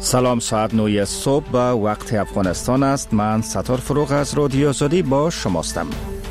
سلام، ساعت 9 صبح به وقت افغانستان است. من ستار فروغ از رادیو آزادی با شماستم.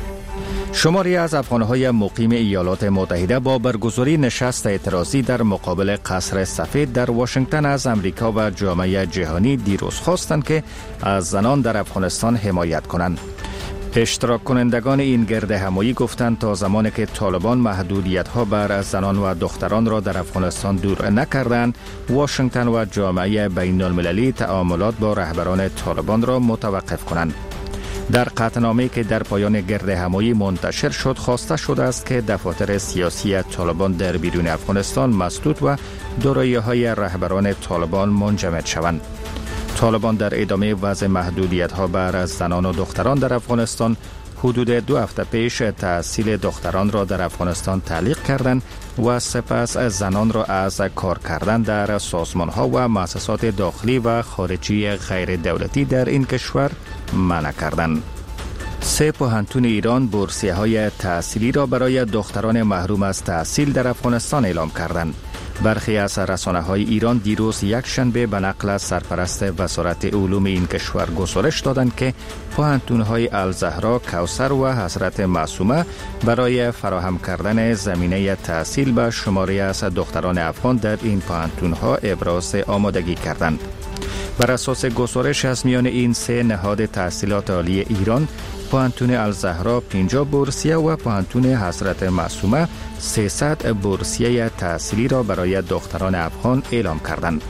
شماری از افغانهای مقیم ایالات متحده با برگزاری نشست اعتراضی در مقابل قصر سفید در واشنگتن از امریکا و جامعه جهانی دیروز خواستند که از زنان در افغانستان حمایت کنند. اشتراک کنندگان این گرد همایی گفتند تا زمانی که طالبان محدودیت‌ها بر زنان و دختران را در افغانستان دور نکردند، واشنگتن و جامعه بین‌المللی تعاملات با رهبران طالبان را متوقف کنند. در قطعنامه‌ای که در پایان گرد همایی منتشر شد، خواسته شده است که دفاتر سیاسی طالبان در بیرون افغانستان مسدود و دارایی‌های رهبران طالبان منجمد شوند. طالبان در ادامه وضع محدودیت‌ها بر زنان و دختران در افغانستان حدود 2 هفته پیش تحصیل دختران را در افغانستان تعلیق کردند و سپس زنان را از کار کردن در سازمان‌ها و مؤسسات داخلی و خارجی غیر دولتی در این کشور منع کردند. 3 پوهنتون ایران بورسیه‌های تحصیلی را برای دختران محروم از تحصیل در افغانستان اعلام کردند. برخی از رسانه‌های ایران دیروز یک شنبه به نقل از سرپرست وزارت علوم این کشور گزارش دادند که پوهنتون‌های الزهرا، کوثر و حضرت معصومه برای فراهم کردن زمینه تحصیل به شماری از دختران افغان در این پوهنتون‌ها ابراز آمادگی کردند. بر اساس گزارش از میان این 3 نهاد تحصیلات عالی ایران، پوهنتون الزهرا 50 بورسیه و پوهنتون حضرت معصومه 300 بورسیه تحصیلی را برای دختران افغان اعلام کردند.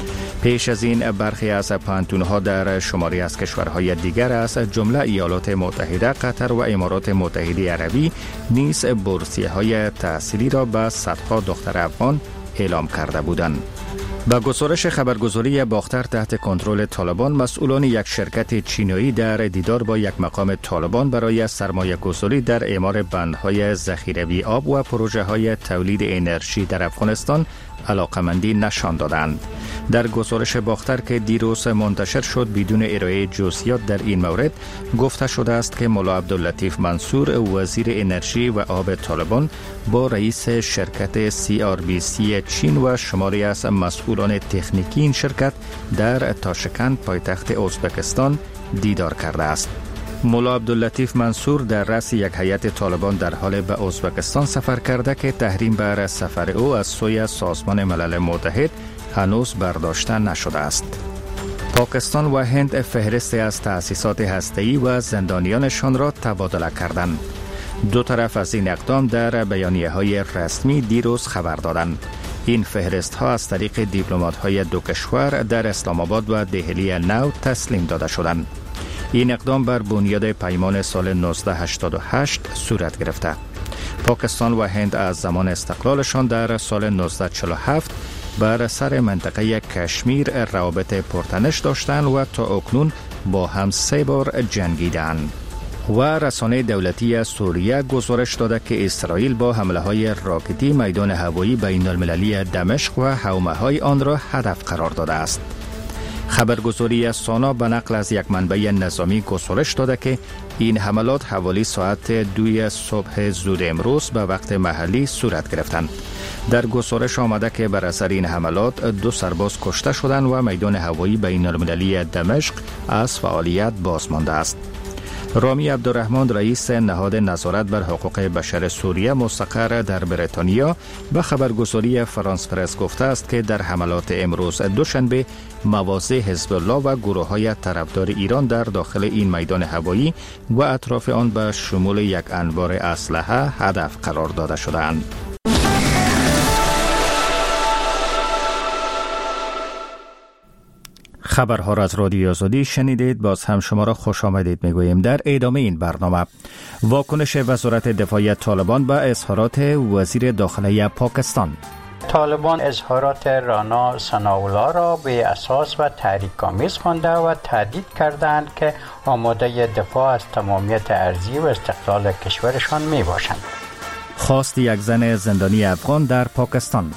پیش از این برخی از پوهنتون‌ها در شماری از کشورهای دیگر از جمله ایالات متحده، قطر و امارات متحده عربی نیز بورسیه‌های تحصیلی را به صدها دختر افغان اعلام کرده بودند. با گزارش خبرگزاری باختر تحت کنترل طالبان، مسئولان یک شرکت چینایی در دیدار با یک مقام طالبان برای سرمایه گذاری در اعمار بندهای ذخیروی آب و پروژه های تولید انرژی در افغانستان علاقمندی نشان دادند. در گزارش باختر که دیروز منتشر شد بدون ارائه جزئیات در این مورد، گفته شده است که ملا عبداللطیف منصور وزیر انرژی و آب طالبان با رئیس شرکت CRBC چین و شماری از مسئولان تکنیکی این شرکت در تاشکند پایتخت ازبکستان دیدار کرده است. ملا عبداللطیف منصور در رأس یک هیئت طالبان در حال به ازبکستان سفر کرده که تحریم بر سفر او از سوی سازمان ملل متحد هنوز برداشته نشده است. پاکستان و هند فهرستی از تأسیسات هسته‌ای و زندانیانشان را تبادله کردند. دو طرف از این اقدام در بیانیه‌های رسمی دیروز خبر دادند. این فهرست‌ها از طریق دیپلمات‌های دو کشور در اسلام آباد و دهلی نو تسلیم داده شدند. این اقدام بر بنیاد پیمان سال 1988 صورت گرفته. پاکستان و هند از زمان استقلالشان در سال 1947 بر سر منطقه کشمیر روابط پرتنش داشتند و تا اکنون با هم 3 بار جنگیدند. و رسانه دولتی سوریه گزارش داده که اسرائیل با حمله‌های راکتی میدان هوایی بین‌المللی دمشق و حومه‌های آن را هدف قرار داده است. خبرگزاری سانا به نقل از یک منبع نظامی گزارش داده که این حملات حوالی ساعت 2 صبح زود امروز به وقت محلی صورت گرفتند. در گزارش آمده که بر اثر این حملات 2 سرباز کشته شدند و میدان هوایی بین‌المللی دمشق از فعالیت باز مانده است. رامی عبدالرحمن رئیس نهاد نظارت بر حقوق بشر سوریه مستقر در بریتانیا به خبرگزاری فرانس پرس گفته است که در حملات امروز دوشنبه مواضع حزب الله و گروه‌های طرفدار ایران در داخل این میدان هوایی و اطراف آن به شمول یک انبار اسلحه هدف قرار داده شدند. خبرها را از رادیو آزادی شنیدید. باز هم شما را خوش آمدید میگوییم. در ادامه این برنامه واکنش وزارت دفاع طالبان به اظهارات وزیر داخلی پاکستان. طالبان اظهارات رانا ثناءالله را به اساس و تحریک‌آمیز خوانده و تهدید کردند که آماده دفاع از تمامیت ارضی و استقلال کشورشان می باشند. خواست یک زن زندانی افغان در پاکستان.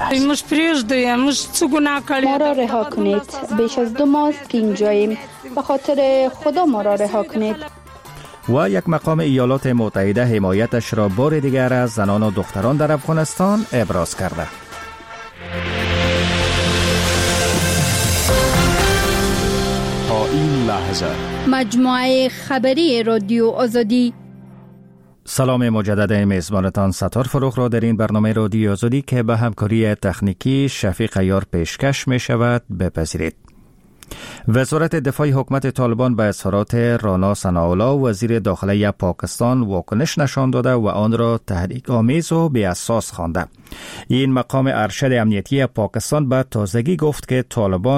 ما را رها کنید. بیش از 2 ماه که اینجاییم. به خاطر خدا ما را رها کنید. و یک مقام ایالات متحده حمایتش را بار دیگر از زنان و دختران در افغانستان ابراز کرده. این لحظه. مجموعه خبری رادیو آزادی. سلام مجدد میزبانتان ستار فروغ را در این برنامه رادیو آزادی که به همکاری تکنیکی شفیق عیار پیشکش می شود بپذیرید. وزارت دفاع حکومت طالبان به اظهارات رانا ثناءالله وزیر داخله پاکستان واکنش نشان داده و آن را تحریک آمیز و بی اساس خوانده. این مقام ارشد امنیتی پاکستان به تازگی گفت که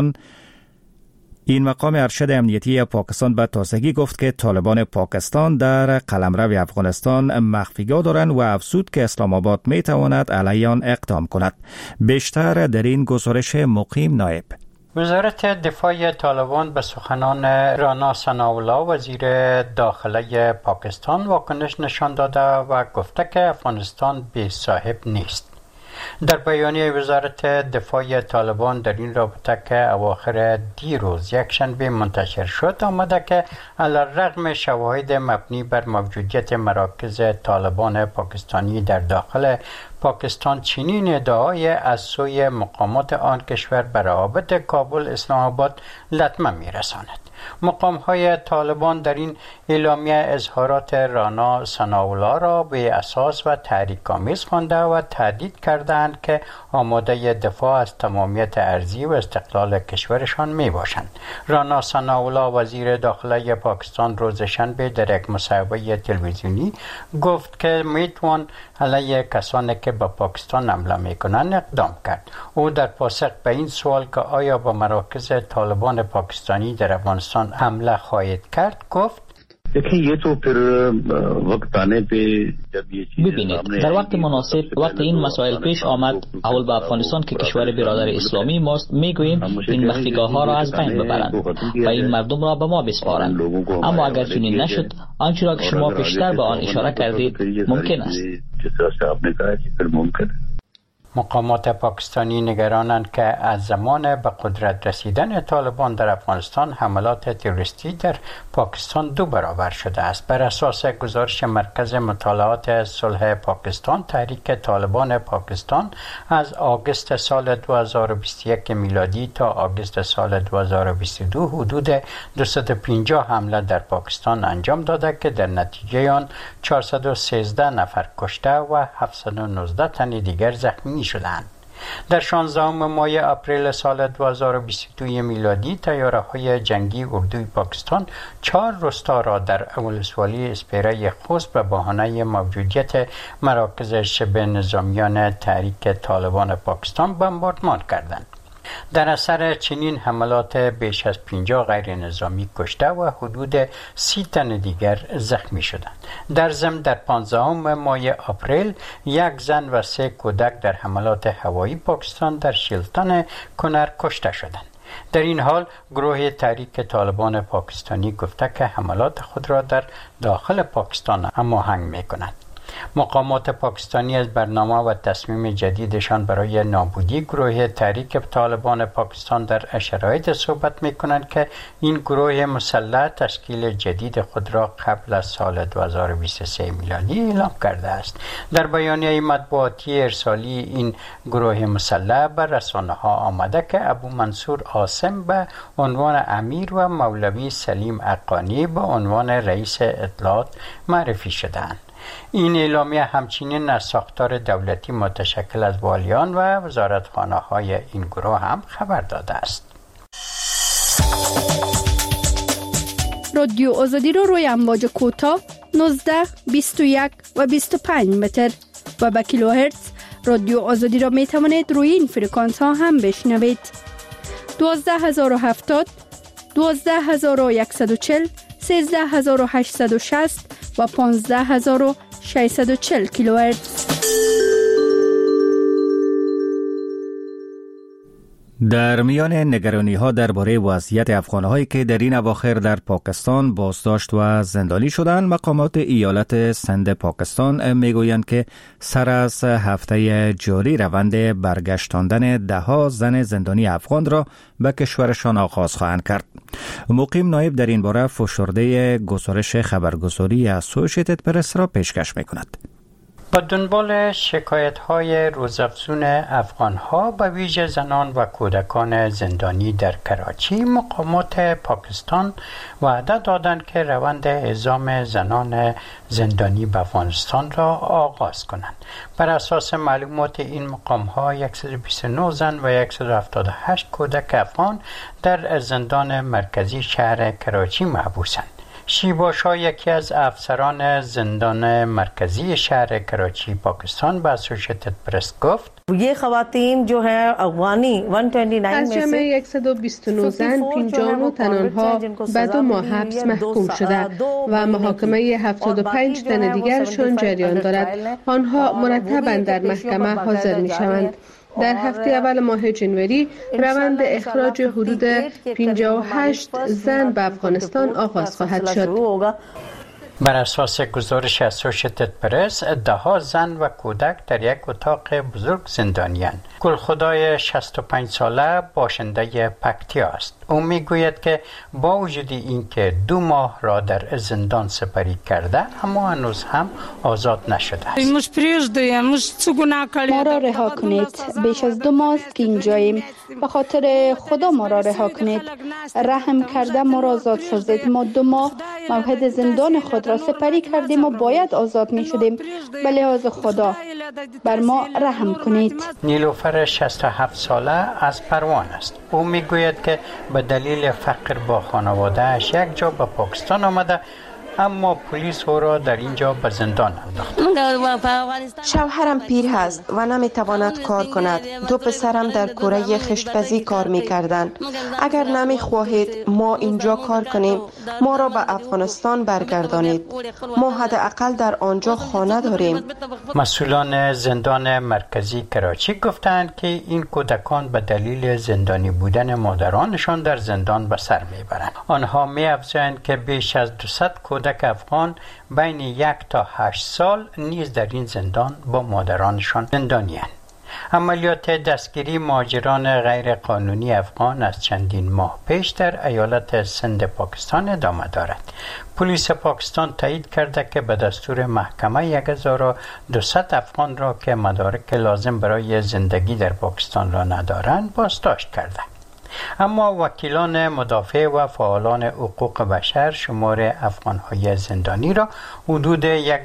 طالبان پاکستان در قلمرو افغانستان مخفیگاه دارند و افزود که اسلام آباد می تواند علیه آن اقدام کند. بیشتر در این گزارش مقیم نایب. وزارت دفاع طالبان به سخنان رانا ثناءالله وزیر داخله پاکستان واکنش نشان داده و گفته که افغانستان بی صاحب نیست. در بیانیه وزارت دفاع طالبان در این رابطه که اواخر دیروز یکشنبه منتشر شد آمده که علی‌الرغم شواهد مبنی بر موجودیت مراکز طالبان پاکستانی در داخل پاکستان چنین ادعای از سوی مقامات آن کشور بر روابط کابل اسلام آباد لطمه می‌رساند. مقام‌های طالبان در این اعلامیه اظهارات رانا ثناءالله را به اساس و تحریک‌آمیز خوانده و تهدید کردند که آماده دفاع از تمامیت ارضی و استقلال کشورشان میباشند. رانا ثناءالله وزیر داخله پاکستان روز شنبه در یک مصاحبه تلویزیونی گفت که میتوان علیه کسانی که به پاکستان حمله میکنند اقدام کرد. او در پاسخ به این سوال که آیا به مراکز طالبان پاکستانی در افغانستان حمله خواهید کرد گفت ببینید در وقت مناسب وقت این مسائل پیش آمد اول به افغانستان که کشور برادر اسلامی ماست میگوییم این مخفیگاه ها را از بین ببرند و این مردم را به ما بسپارند. اما اگر چنین نشد آنچه را که شما پیشتر به آن اشاره کردید ممکن است. مقامات پاکستانی نگرانند که از زمان به قدرت رسیدن طالبان در افغانستان حملات تروریستی در پاکستان 2 برابر شده است. بر اساس گزارش مرکز مطالعات صلح پاکستان تحریک طالبان پاکستان از آگوست سال 2021 میلادی تا آگوست سال 2022 حدود 250 حمله در پاکستان انجام داده که در نتیجه آن 413 نفر کشته و 719 تن دیگر زخمی شدند. در 16 ماه اپریل سال 2022 میلادی طیاره‌های جنگی اردوی پاکستان 4 روستا را در ولسوالی اسپیره خوست به بهانه موجودیت مراکز شبه نظامیان تحریک طالبان پاکستان بمباردمان کردند. در اثر چنین حملات بیش از 50 غیر نظامی کشته و حدود 30 تن دیگر زخمی شدند. در ضمن در 15 ماه اپریل 1 زن و 3 کودک در حملات هوایی پاکستان در شیلتن کنر کشته شدند. در این حال گروه تحریک طالبان پاکستانی گفته که حملات خود را در داخل پاکستان هماهنگ می‌کند. مقامات پاکستانی از برنامه و تصمیم جدیدشان برای نابودی گروه تحریک طالبان پاکستان در شرایط صحبت می‌کنند که این گروه مسلح تشکیل جدید خود را قبل از سال 2023 میلادی اعلام کرده است. در بیانیه مطبوعاتی ارسالی این گروه مسلح بر رسانه‌ها آمده که ابو منصور عاصم به عنوان امیر و مولوی سلیم اقانی به عنوان رئیس اطلاعات معرفی شدند. این اعلامیه همچنین از ساختار دولتی متشکل از والیان و وزارتخانه‌های این گروه هم خبر داده است. رادیو آزادی رو روی امواج کوتاه 19، 21 و 25 متر و به کیلوهرتز رادیو آزادی را می توانید روی این فرکانس ها هم بشنوید. 12070 12140 13860 و 15640 کیلوهرتز. در میان نگرانی‌ها درباره وضعیت افغان‌هایی که در این اواخر در پاکستان بازداشت و زندانی شدند، مقامات ایالت سند پاکستان میگویند که سر از هفته جاری روند برگشتاندن ده‌ها زن زندانی افغان را به کشورشان آغاز خواهند کرد. مقیم نایب در این باره فشرده گزارش خبرگزاری اسوسییتد پرس را پیشکش می‌کند. به دنبال شکایت‌های روزافزون افغان‌ها به ویژه زنان و کودکان زندانی در کراچی، مقامات پاکستان وعده دادند که روند اعزام زنان زندانی به افغانستان را آغاز کنند. بر اساس معلومات این مقام‌ها 129 زن و 178 کودک افغان در زندان مرکزی شهر کراچی محبوسند. شیباشا یکی از افسران زندان مرکزی شهر کراچی پاکستان به اسوشیتد پرس گفت یہ خواتین جو ہیں افغانی 129 از جمع 129 زن 59 تن آنها به 2 ماه حبس محکوم شده و محاکمه 75 تن دیگرشان جریان دارد. آنها مرتباً در محکمه حاضر می شوند. در هفته اول ماه جنوری روند اخراج حدود 58 زن به افغانستان آغاز خواهد شد. بر اساس گزارش اسوشیتد پرس، 10 زن و کودک در یک اتاق بزرگ زندانی‌اند. گلخدای 65 ساله باشنده پکتیا است. او میگوید که با وجود اینکه 2 ماه را در زندان سپری کرده، اما هنوز هم آزاد نشده است. ما را رها کنید. بیش از 2 ماه که اینجاییم. به خاطر خدا ما را رها کنید. رحم کرده ما را آزاد سازید. ما 2 ماه موعد زندان خود را سپری کردیم و باید آزاد می شدیم. به لحاظ خدا بر ما رحم کنید. نیلوفر 67 ساله از پروان است. او میگوید که به دلیل فقر با خانواده‌اش یک جا به پاکستان آمده، اما پلیس او را در اینجا به زندان انداخت. شوهرم پیر هست و نمیتواند کار کند. 2 پسرم در کوره خشتپزی کار میکردند. اگر نمیخواهید ما اینجا کار کنیم، ما را به افغانستان برگردانید. ما حداقل در آنجا خانه داریم. مسئولان زندان مرکزی کراچی گفتند که این کودکان به دلیل زندانی بودن مادرانشان در زندان به سر میبرند. آنها می‌افزایند که بیش از 200 کودک افغان بین 1 تا 8 سال نیز در این زندان با مادرانشان زندانی‌اند. عملیات دستگیری مهاجران غیر قانونی افغان از چندین ماه پیش در ایالت سند پاکستان ادامه دارد. پلیس پاکستان تایید کرده که به دستور محکمه 1200 افغان را که مدارک لازم برای زندگی در پاکستان را ندارند بازداشت کرده. اما وکیلان مدافع و فعالان حقوق بشر شمار افغان‌های زندانی را حدود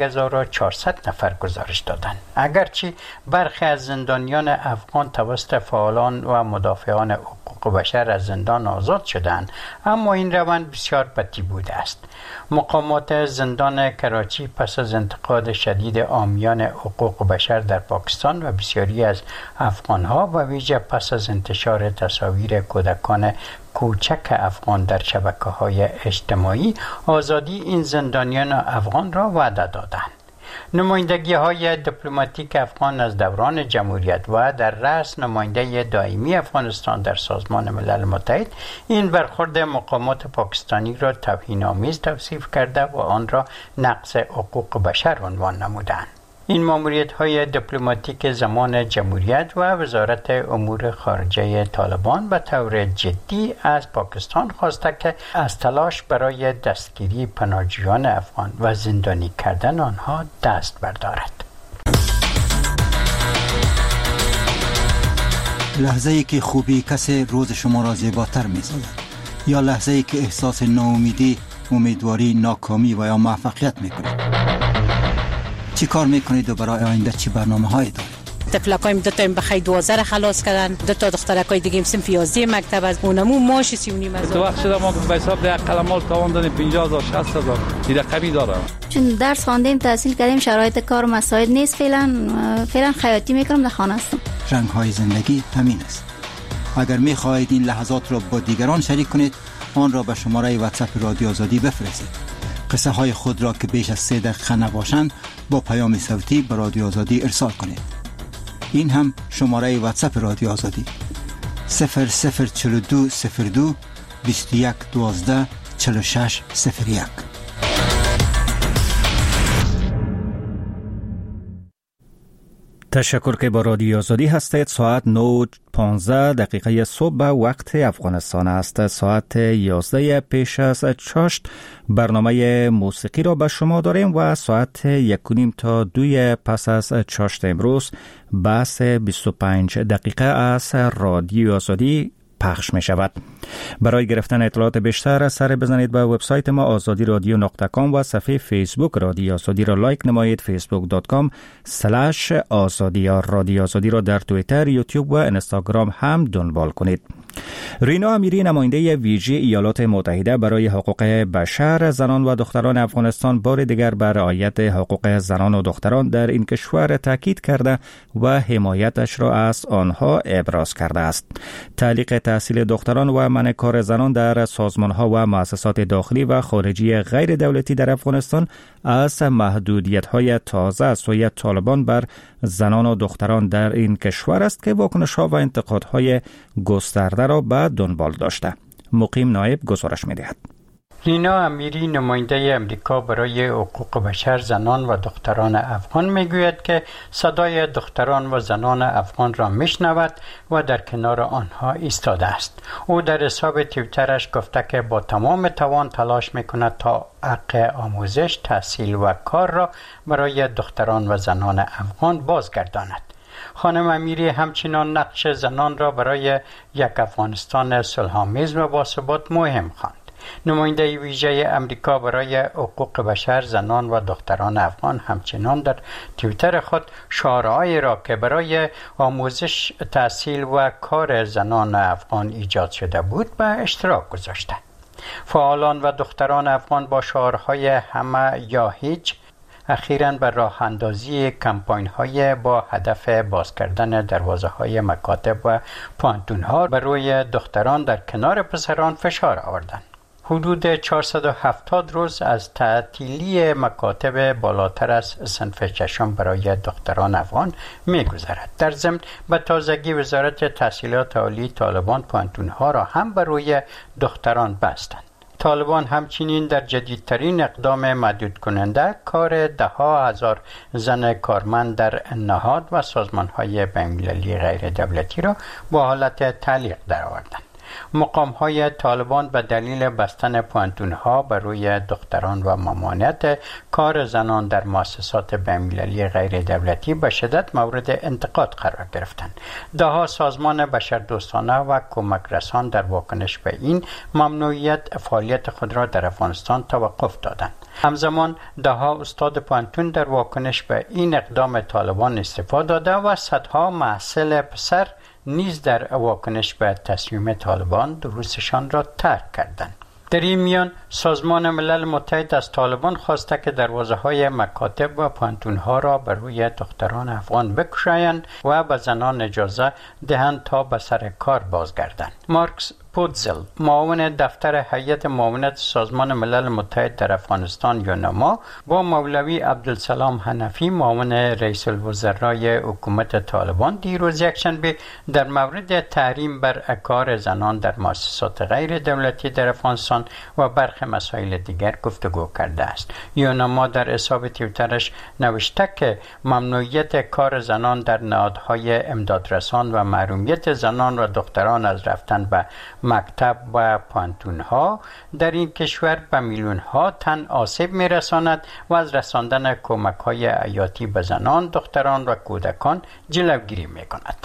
1400 نفر گزارش دادند. اگرچه برخی از زندانیان افغان توسط فعالان و مدافعان حقوق بشر از زندان آزاد شدند، اما این روند بسیار بطیء بوده است. مقامات زندان کراچی پس از انتقاد شدید عامیان حقوق بشر در پاکستان و بسیاری از افغان‌ها و ویژه پس از انتشار تصاویر کودکان کوچک افغان در شبکه‌های اجتماعی، آزادی این زندانیان افغان را وعده دادند. نمایندگی‌های دیپلماتیک افغان از دوران جمهوریت و در رأس نماینده دائمی افغانستان در سازمان ملل متحد این برخورد مقامات پاکستانی را توهین‌آمیز توصیف کرده و آن را نقض حقوق بشر عنوان نمودند. این ماموریت‌های دیپلماتیک زمان جمهوریت و وزارت امور خارجه طالبان به طور جدی از پاکستان خواسته که از تلاش برای دستگیری پناهجویان افغان و زندانی کردن آنها دست بردارد. لحظه‌ای که خوبی کسی روز شما را زیباتر می‌سازد، یا لحظه‌ای که احساس ناامیدی، امیدواری، ناکامی و یا موفقیت می‌کنید. چی کار میکنید و برای آینده چی برنامه‌هایی دارید؟ طفلکایم 2 تا بخیر 12 خلاص کردن، 2 تا دخترکای دیگه هم صنف 11 مکتب از اونمو ماش 39,000. تو وقت شده ما به حساب ده قلمال تاوان دادیم 50,000 60,000 این رقمی داره. چون درس خواندیم تحصیل کردیم شرایط کار مساعد نیست، فعلا خیاطی میکنم در خانه هستم. رنگ‌های زندگی همین است. اگر می‌خواهید این لحظات را با دیگران شریک کنید، آن را به شماره واتساپ رادیو آزادی بفرستید. قصه های خود را که بیش از 3 دقیقه نباشند با پیام صوتی به رادیو آزادی ارسال کنید. این هم شماره واتساپ رادیو آزادی 004202 21 12 46 01. تشکر که با رادیو آزادی هستید. ساعت 9:15 صبح به وقت افغانستان است. ساعت 11 پیش از چاشت برنامه موسیقی را به شما داریم و ساعت 1:30 تا 2 پس از چاشت امروز بحث 25 دقیقه از رادیو آزادی پخش می شود. برای گرفتن اطلاعات بیشتر سر بزنید به وبسایت ما azadiradyo.com و صفحه فیسبوک رادیو آزادی را لایک نمایید. facebook.com/azadi. رادیو آزادی را در توییتر، یوتیوب و اینستاگرام هم دنبال کنید. رینا امیری، نماینده ویژه ایالات متحده برای حقوق بشر، زنان و دختران افغانستان، بار دیگر بر رعایت حقوق زنان و دختران در این کشور تاکید کرده و حمایتش را از آنها ابراز کرده است. تعلیق تحصیل دختران و منع کار زنان در سازمان‌ها و مؤسسات داخلی و خارجی غیر دولتی در افغانستان از محدودیت‌های تازه از سوی طالبان بر زنان و دختران در این کشور است که واکنش‌ها و انتقادهای گسترده را به دنبال داشته. مقیم نایب گزارش می‌دهد. رینا امیری، نماینده امریکا برای حقوق بشر، زنان و دختران افغان، میگوید که صدای دختران و زنان افغان را میشنود و در کنار آنها ایستاده است. او در حساب توییترش گفته که با تمام توان تلاش میکند تا حق آموزش، تحصیل و کار را برای دختران و زنان افغان بازگرداند. خانم امیری همچنان نقش زنان را برای یک افغانستان صلح‌آمیز و باثبات مهم خواند. نماینده ویژه امریکا برای حقوق بشر، زنان و دختران افغان همچنان در توییتر خود شعارهایی را که برای آموزش، تحصیل و کار زنان افغان ایجاد شده بود به اشتراک گذاشته. فعالان و دختران افغان با شعارهای همه یا هیچ اخیراً به راه اندازی کمپاین های با هدف باز کردن دروازه های مکاتب و پانتون ها بر روی دختران در کنار پسران فشار آوردند. حدود 470 روز از تعطیلی مکاتب بالاتر از صنف ششم برای دختران افغان می‌گذرد. در ضمن به تازگی وزارت تحصیلات عالی طالبان پانتون‌ها را هم بر روی دختران بستند. طالبان همچنین در جدیدترین اقدام محدود کننده کار ده‌ها هزار زن کارمند در نهاد و سازمان‌های بین‌المللی غیر دولتی را با حالت تعلیق درآوردند. مقام‌های طالبان به دلیل بستن پوانتون‌ها بر روی دختران و ممانعت کار زنان در مؤسسات بین‌المللی غیر دولتی به شدت مورد انتقاد قرار گرفتند. ده‌ها سازمان بشردوستانه و کمک رسان در واکنش به این ممنوعیت فعالیت خود را در افغانستان توقف دادند. همزمان ده‌ها استاد پوانتون در واکنش به این اقدام طالبان استعفا داده و صدها محصل پسر نیز در واکنش به تصمیم طالبان دروسشان را ترک کردند. در این میان سازمان ملل متحد از طالبان خواسته که دروازه‌های مکاتب و پانتون‌ها را بر روی دختران افغان بگشایند و به زنان اجازه دهند تا به سر کار بازگردند. مارکس پودزل، معاون دفتر هیئت معاونت سازمان ملل متحد در افغانستان یونما، با مولوی عبدالسلام حنفی، معاون رئیس الوزرای حکومت طالبان، دیروز یکشنبه در مورد تحریم بر کار زنان در مؤسسات غیر دولتی در افغانستان و برخی مسائل دیگر گفتگو کرده است. یونما در حساب توییترش نوشته که ممنوعیت کار زنان در نهادهای امدادرسان و محرومیت زنان و دختران از رفتن به مکتب و پانتون‌ها در این کشور به میلیون‌ها تن آسیب می‌رساند و از رساندن کمک‌های حیاتی به زنان، دختران و کودکان جلوگیری می‌کند.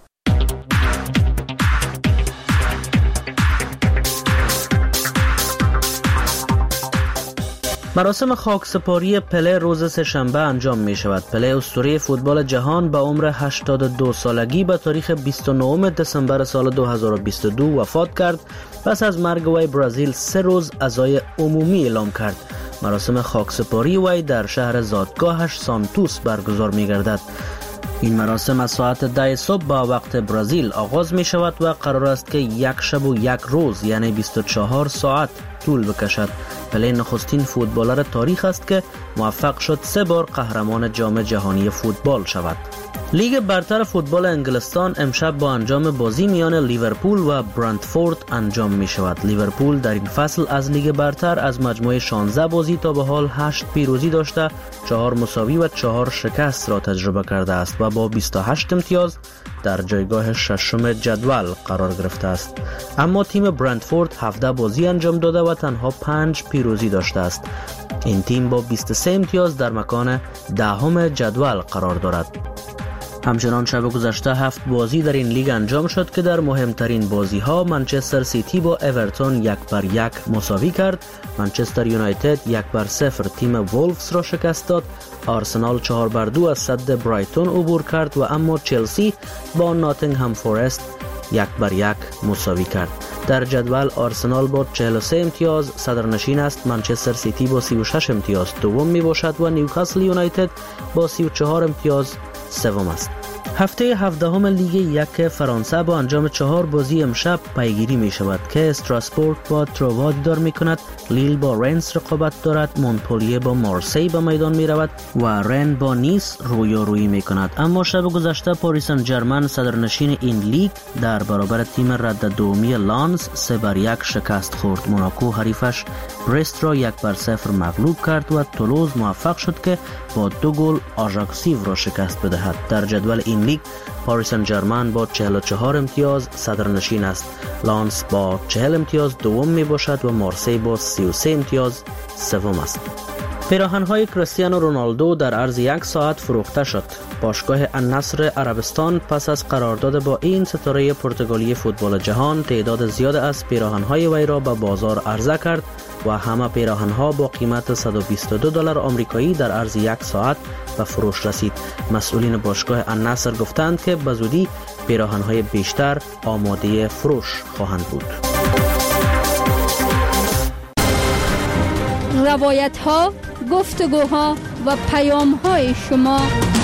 مراسم خاکسپاری پله روز سه‌شنبه انجام می شود. پله اسطوره فوتبال جهان به عمر 82 سالگی به تاریخ 29 دسامبر سال 2022 وفات کرد. پس از مرگ وی برزیل 3 روز عزای عمومی اعلام کرد. مراسم خاکسپاری وی در شهر زادگاهش سانتوس برگزار می گردد. این مراسم از ساعت 10 صبح با وقت برزیل آغاز می شود و قرار است که یک شب و یک روز یعنی 24 ساعت طول بکشد. پله نخستین فوتبالر تاریخ است که موفق شد 3 بار قهرمان جام جهانی فوتبال شود. لیگ برتر فوتبال انگلستان امشب با انجام بازی میان لیورپول و برنتفورد انجام می شود. لیورپول در این فصل از لیگ برتر از مجموعه 16 بازی تا به حال 8 پیروزی داشته، 4 مساوی و 4 شکست را تجربه کرده است و با 28 امتیاز در جایگاه ششم جدول قرار گرفته است. اما تیم برنتفورد 17 بازی انجام داده و تنها 5 پیروزی داشته است. این تیم با 23 امتیاز در مکان دهم جدول قرار دارد. همچنان شب گذشته 7 بازی در این لیگ انجام شد که در مهمترین بازی ها منچستر سیتی با اورتون 1-1 مساوی کرد، منچستر یونایتد 1-0 تیم وولفز را شکست داد، آرسنال 4-2 از سد برایتون عبور کرد و اما چلسی با ناتینگهام فورست 1-1 مساوی کرد. در جدول آرسنال با 43 امتیاز صدرنشین است، منچستر سیتی با 36 امتیاز دوم می باشد و نیوکاسل یونایتد با 34 امتیاز سوم است. هفته 17 لیگ یک فرانسه با انجام 4 بازی امشب پیگیری می شود که استراسبورگ با تروا دیدار می کند، لیل با رنس رقابت دارد، مونپلیه با مارسی به میدان می رود و رن با نیس رویارویی می کند. اما شب گذشته پاریس سن ژرمن صدرنشین این لیگ در برابر تیم رده دومی لانس 3-1 شکست خورد. موناکو حریفش برست را 1-0 مغلوب کرد و تولوز موفق شد که با 2 گل آژاکسیو را شکست بدهد. در جدول این لیگ پاریس سن ژرمن با 44 امتیاز صدرنشین است، لانس با 40 امتیاز دوم می باشد و مارسی با 33 امتیاز سوم است. پیراهن‌های کریستیانو رونالدو در عرض 1 ساعت فروخته شد. باشگاه النصر عربستان پس از قرارداد با این ستاره پرتغالی فوتبال جهان تعداد زیاد از پیراهن‌های وی را به بازار عرضه کرد و همه پیراهن‌ها با قیمت $122 آمریکایی در عرض 1 ساعت به فروش رسید. مسئولین باشگاه النصر گفتند که به زودی پیراهن‌های بیشتر آماده فروش خواهند بود. روایت‌ها، گفتگوها و پیام‌های شما.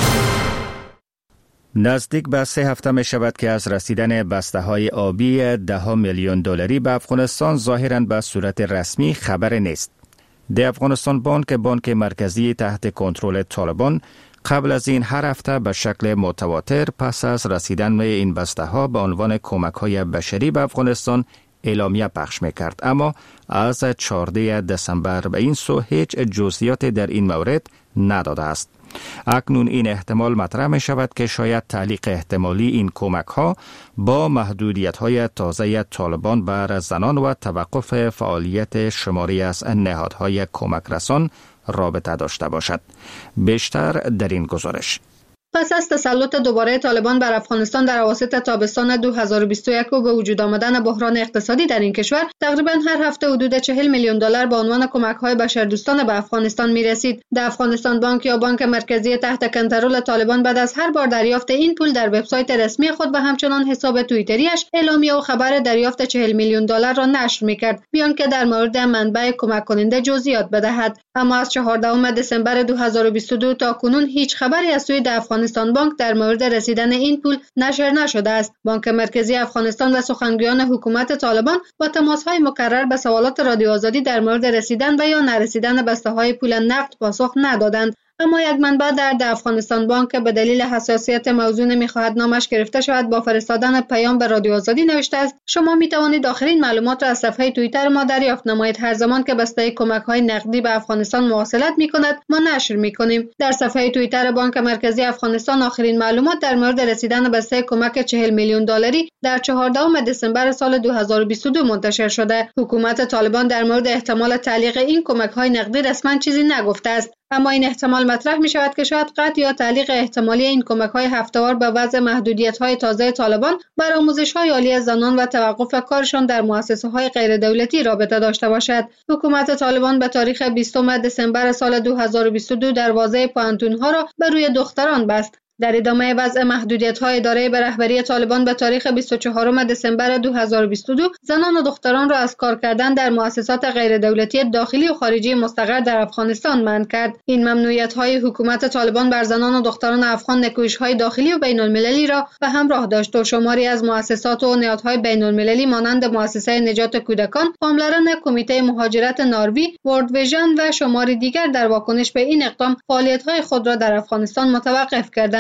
نزدیک به 3 هفته می شود که از رسیدن بسته های آبی $10 میلیون به افغانستان ظاهراً به صورت رسمی خبر نیست. د افغانستان بانک مرکزی تحت کنترل طالبان قبل از این هر هفته به شکل متواتر پس از رسیدن این بسته ها به عنوان کمک های بشری به افغانستان اعلامیه پخش می کرد، اما از 14 دسامبر به این سو هیچ جزئیاتی در این مورد نداده است. اکنون این احتمال مطرح می شود که شاید تعلیق احتمالی این کمک ها با محدودیت های تازه طالبان بر زنان و توقف فعالیت شماری از نهادهای کمک رسان رابطه داشته باشد. بیشتر در این گزارش. پس از تسلط دوباره طالبان بر افغانستان در اواسط تابستان 2021 و به وجود آمدن بحران اقتصادی در این کشور، تقریبا هر هفته حدود $40 میلیون به عنوان کمک‌های بشردوستانه به افغانستان می‌رسید. د افغانستان بانک یا بانک مرکزی تحت کنترل طالبان بعد از هر بار دریافت این پول در وبسایت رسمی خود و همچنان حساب توییتریش اعلامیه و خبر دریافت $40 میلیون را نشر می‌کرد، بیان که در مورد منبع کمک کننده جزئیات بدهد. اما از 14 دسامبر 2022 تا کنون هیچ خبری از سوی افغانستان بانک در مورد رسیدن این پول نشر نشده است. بانک مرکزی افغانستان و سخنگویان حکومت طالبان با تماس‌های مکرر به سوالات رادیو آزادی در مورد رسیدن و یا نرسیدن بسته‌های پول نقد پاسخ ندادند. اما یک منبع در افغانستان بانک که به دلیل حساسیت موضوع نمی‌خواهد نامش گرفته شود با فرستادن پیام به رادیو آزادی نوشته است: شما می‌توانید آخرین معلومات را از صفحه توییتر ما دریافت نمایید. هر زمان که بسته کمک‌های نقدی به افغانستان مواصلت می‌کند ما نشر می‌کنیم. در صفحه توییتر بانک مرکزی افغانستان آخرین معلومات در مورد رسیدن بسته کمک $40 میلیون در 14 دسامبر سال 2022 منتشر شده. حکومت طالبان در مورد احتمال تعلیق این کمک‌های نقدی رسما چیزی نگفته است، اما این احتمال مطرح می شود که شاید قطع یا تعلیق احتمالی این کمک‌های هفته‌وار به وضع محدودیت‌های تازه طالبان بر آموزش‌های عالی زنان و توقف کارشان در مؤسسه‌های غیردولتی رابطه داشته باشد. حکومت طالبان به تاریخ 20 دسامبر سال 2022 دروازه پانتون‌ها را به روی دختران بست. در ادامه وضع محدودیت‌های اداره به رهبری طالبان به تاریخ 24 دسامبر 2022 زنان و دختران را از کار کردن در مؤسسات غیردولتی داخلی و خارجی مستقر در افغانستان منع کرد. این ممنوعیت‌های حکومت طالبان بر زنان و دختران افغان نکویش‌های داخلی و بین‌المللی را به همراه داشت و شماری از مؤسسات و نهادهای بین‌المللی مانند مؤسسه نجات کودکان، پاملرن کمیته مهاجرت ناروی، ورلد ویژن و شماری دیگر در واکنش به این اقدام فعالیت‌های خود را در افغانستان متوقف کردند.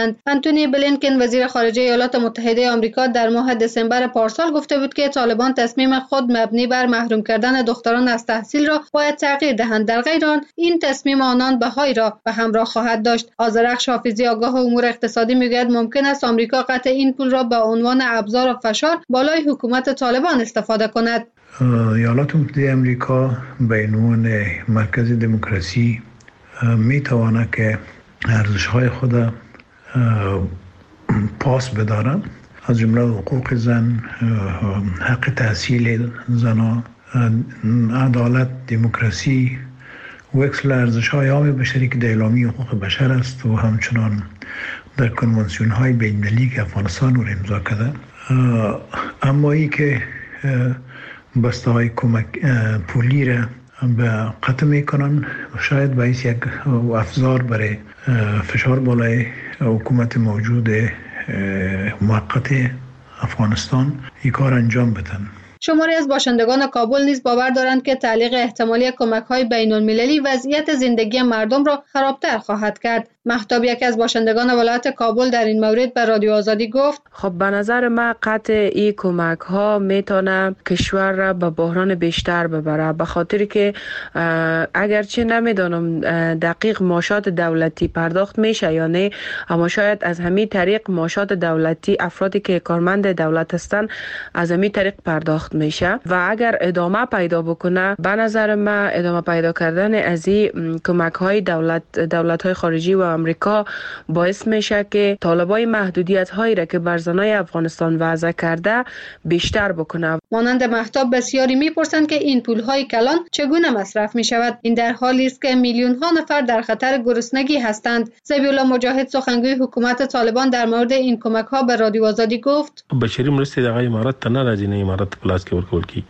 دادند. انتونی بلینکن وزیر خارجه ایالات متحده آمریکا در ماه دسامبر پارسال گفته بود که طالبان تصمیم خود مبنی بر محروم کردن دختران از تحصیل را باید تغییر دهند، در غیر آن این تصمیم آنان بهایی را به همراه خواهد داشت. آذرخش حافظی آگاه امور اقتصادی میگوید ممکن است آمریکا قطع این پول را به عنوان ابزار فشار بالای حکومت طالبان استفاده کند. ایالات متحده آمریکا به عنوان مرکز دموکراسی می تواند که ارزش‌های خود پاس بدارد، از جمله حقوق زن، حق تحصیل زنان، عدالت، دموکراسی و اکسل ارزش‌های عام بشری که در اعلامیه حقوق بشر است و همچنان در کنوانسیون‌های بین‌المللی که افغانستان رو امضا کرده. اما ای که بسته‌های کمک پولی را به قطع میکنن شاید باعث یک افزار برای فشار بالای حکومت موجود موقت افغانستان این کار انجام بدن. شماری از باشندگان کابل نیز باور دارند که تعلیق احتمالی کمک‌های بین‌المللی وضعیت زندگی مردم را خرابتر خواهد کرد. مهتاب یک از باشندگان ولایت کابل در این مورد به رادیو آزادی گفت: خب به نظر من قطع این کمک ها میتونه کشور را به بحران بیشتر ببره، به خاطر که اگرچه نمیدانم دقیق معاشات دولتی پرداخت میشه یا نه، اما شاید از همین طریق معاشات دولتی افرادی که کارمند دولت هستن از همین طریق پرداخت میشه و اگر ادامه پیدا بکنه به نظر من ادامه پیدا کردن از این کمک های دولت های خارجی و امریکا باعث میشه که طالبای محدودیت هایی را که بر زنای افغانستان وضع کرده بیشتر بکنه. مانند مهتاب بسیاری میپرسند که این پول های کلان چگونه مصرف می شود. این در حالی است که میلیون ها نفر در خطر گرسنگی هستند. ذبیح الله مجاهد سخنگوی حکومت طالبان در مورد این کمک ها به رادیو آزادی گفت: بشری مرسته د امارات ته نه راځي، نه امارات پلاس کې ورکول کی.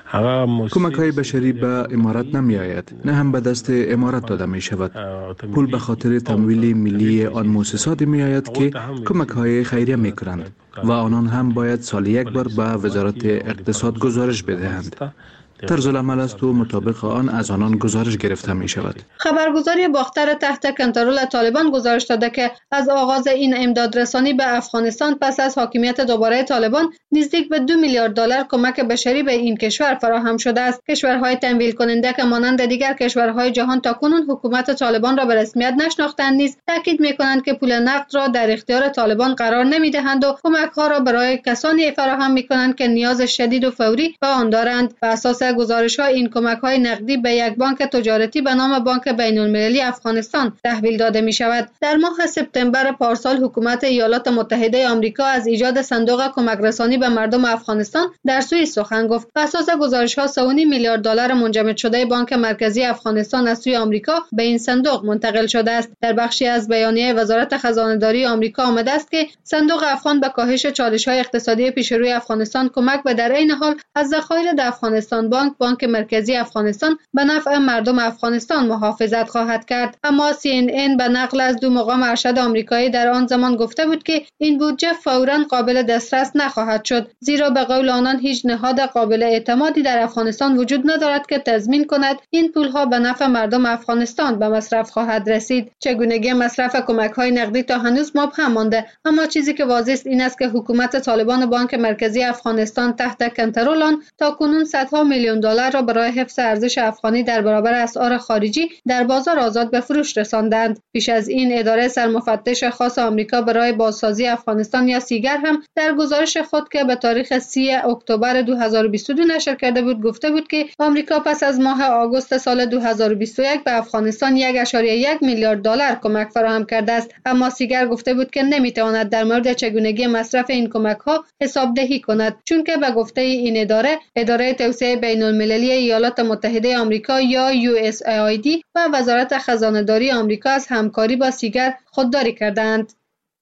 کمک های بشری به امارات نمی آید، نه هم به دست امارات داده می شود. پول به خاطر تمویل ملی آن مؤسساتی می آید که کمک های خیریه می کنند و آنان هم باید سال یک بار به وزارت اقتصاد گزارش بدهند. طرز العمل است و مطابق آن از آنان گزارش گرفته می شود. خبرگزاری باختر تحت کنترل طالبان گزارش داده که از آغاز این امدادرسانی به افغانستان پس از حاکمیت دوباره طالبان نزدیک به 2 میلیارد دلار کمک بشری به این کشور فراهم شده است. کشورهای تمویل کننده که مانند دیگر کشورهای جهان تاکنون حکومت طالبان را به رسمیت نشناختند نیز تاکید می‌کنند که پول نقد را در اختیار طالبان قرار نمی‌دهند و کمک‌ها را برای کسانی فراهم می‌کنند که نیاز شدید و فوری به آن دارند. بر اساس گزارش‌ها این کمک‌های نقدی به یک بانک تجارتی به نام بانک بین‌المللی افغانستان تحویل داده می‌شود. در ماه سپتامبر پارسال حکومت ایالات متحده آمریکا از ایجاد صندوق کمک رسانی به مردم افغانستان در سوئیس سخن گفت. بر اساس گزارش‌ها 3.5 میلیارد دلار منجمد شده بانک مرکزی افغانستان از سوی آمریکا به این صندوق منتقل شده است. در بخشی از بیانیه وزارت خزانه‌داری آمریکا آمده است که صندوق افغان به کاهش چالش‌های اقتصادی پیش روی افغانستان کمک و در عین حال از ذخایر در افغانستان بانک مرکزی افغانستان به نفع مردم افغانستان محافظت خواهد کرد. اما CNN به نقل از 2 مقام ارشد آمریکایی در آن زمان گفته بود که این بودجه فوراً قابل دسترس نخواهد شد، زیرا به قول آنان هیچ نهاد قابل اعتمادی در افغانستان وجود ندارد که تضمین کند این پولها به نفع مردم افغانستان به مصرف خواهد رسید. چگونگی مصرف کمک‌های نقدی تا هنوز مبهم مانده، اما چیزی که واضح است این است که حکومت طالبان بانک مرکزی افغانستان تحت کنترل آن تاکنون صدها میلیون دلار را برای حفظ ارزش افغانی در برابر اسعار خارجی در بازار آزاد به فروش رساندند. پیش از این اداره سرمفتش خاص آمریکا برای بازسازی افغانستان یا سیگر هم در گزارش خود که به تاریخ 30 اکتبر 2022 نشر کرده بود گفته بود که آمریکا پس از ماه آگوست سال 2021 به افغانستان 1.1 میلیارد دلار کمک فراهم کرده است. اما سیگر گفته بود که نمیتواند در مورد چگونگی مصرف این کمک‌ها حسابدهی کند، چون که به گفته این اداره توسعه بین‌المللی ایالات متحده آمریکا یا USAID و وزارت خزانه‌داری آمریکا از همکاری با سیگر خودداری کردند.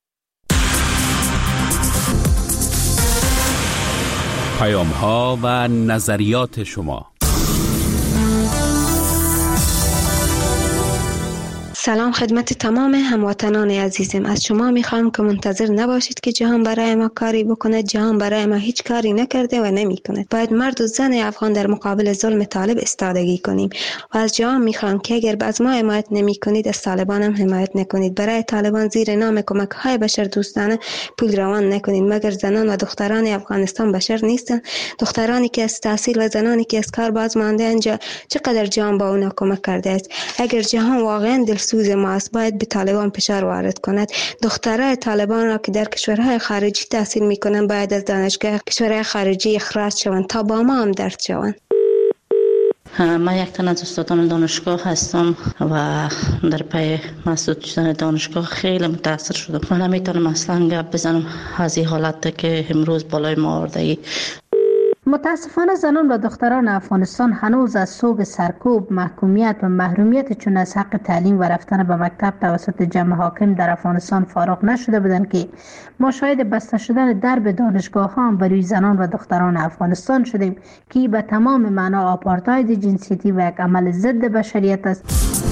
پیام‌ها و نظریات شما. سلام خدمت تمام هموطنان عزیزم. از شما میخوام که منتظر نباشید که جهان برای ما کاری بکنه. جهان برای ما هیچ کاری نکرده و نمیکنه. باید مرد و زن افغان در مقابل ظلم طالب ایستادگی کنیم و از جهان میخوام که اگر از ما حمایت نمیکنید از طالبان هم حمایت نکنید. برای طالبان زیر نام کمک های بشر دوستانه پول روان نکنید، مگر زنان و دختران افغانستان بشر نیستن؟ دخترانی که از تحصیل و زنانی که از کار باز مانده اینجا چقدر جهان با اونا کمک کرده است؟ اگر جهان واقعا دلسوز ما است باید به طالبان فشار وارد کند. دخترای طالبان را که در کشورهای خارجی تحصیل میکنن باید از دانشگاه کشورهای خارجی اخراج شوند تا با ما هم درد شوند. من یک تن از استادان دانشگاه هستم و در پی مسدود شدن دانشگاه خیلی متاثر شدم. من نمیتونم اصلا گپ بزنم از این حالت که امروز بالای ما آورده. متاسفانه زنان و دختران افغانستان هنوز از صوب سرکوب، محکومیت و محرومیت چون از حق تعلیم و رفتن به مکتب توسط جمع حاکم در افغانستان فارغ نشده بودند که ما شاهد بسته شدن درب دانشگاه ها بروی زنان و دختران افغانستان شدیم که به تمام معنا آپارتاید جنسیتی و یک عمل ضد بشریت است.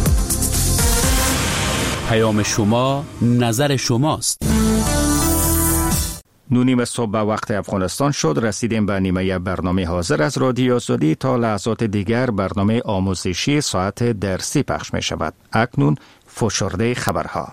پیام شما نظر شماست. 9 صبح به وقت افغانستان شد. رسیدیم به نیمه برنامه حاضر از رادیو آزادی. تا لحظات دیگر برنامه آموزشی ساعت درسی پخش می شود. اکنون فشرده خبرها.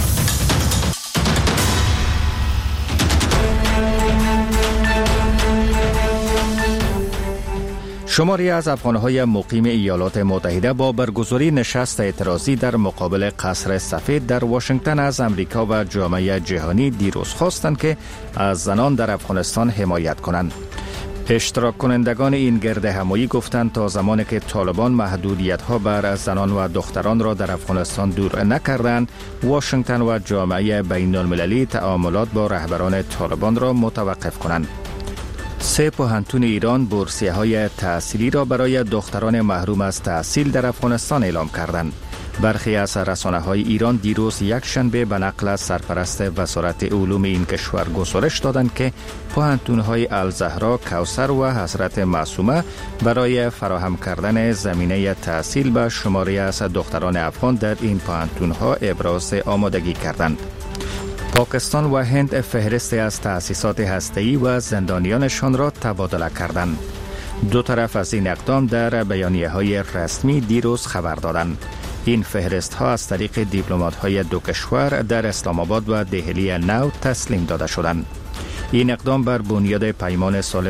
شماری از افغان‌های مقیم ایالات متحده با برگزاری نشست اعتراضی در مقابل قصر سفید در واشنگتن از امریکا و جامعه جهانی دیروز خواستند که از زنان در افغانستان حمایت کنند. اشتراک کنندگان این گرد همایی گفتند تا زمانی که طالبان محدودیت‌ها بر زنان و دختران را در افغانستان دور نکردند، واشنگتن و جامعه بین‌المللی تعاملات با رهبران طالبان را متوقف کنند. 3 پوهنتون ایران بورسیه‌های تحصیلی را برای دختران محروم از تحصیل در افغانستان اعلام کردند. برخی از رسانه‌های ایران دیروز یکشنبه به نقل از سرپرست وزارت علوم این کشور گزارش دادند که پوهنتون‌های الزهرا، کوثر و حضرت معصومه برای فراهم کردن زمینه تحصیل به شماری از دختران افغان در این پوهنتون‌ها ابراز آمادگی کردند. پاکستان و هند فهرستی از تأسیسات هسته‌ای و زندانیانشان را تبادله کردند. دو طرف از این اقدام در بیانیه‌های رسمی دیروز خبر دادند. این فهرست‌ها از طریق دیپلمات‌های دو کشور در اسلام آباد و دهلی نو تسلیم داده شدند. این اقدام بر بنیاد پیمان سال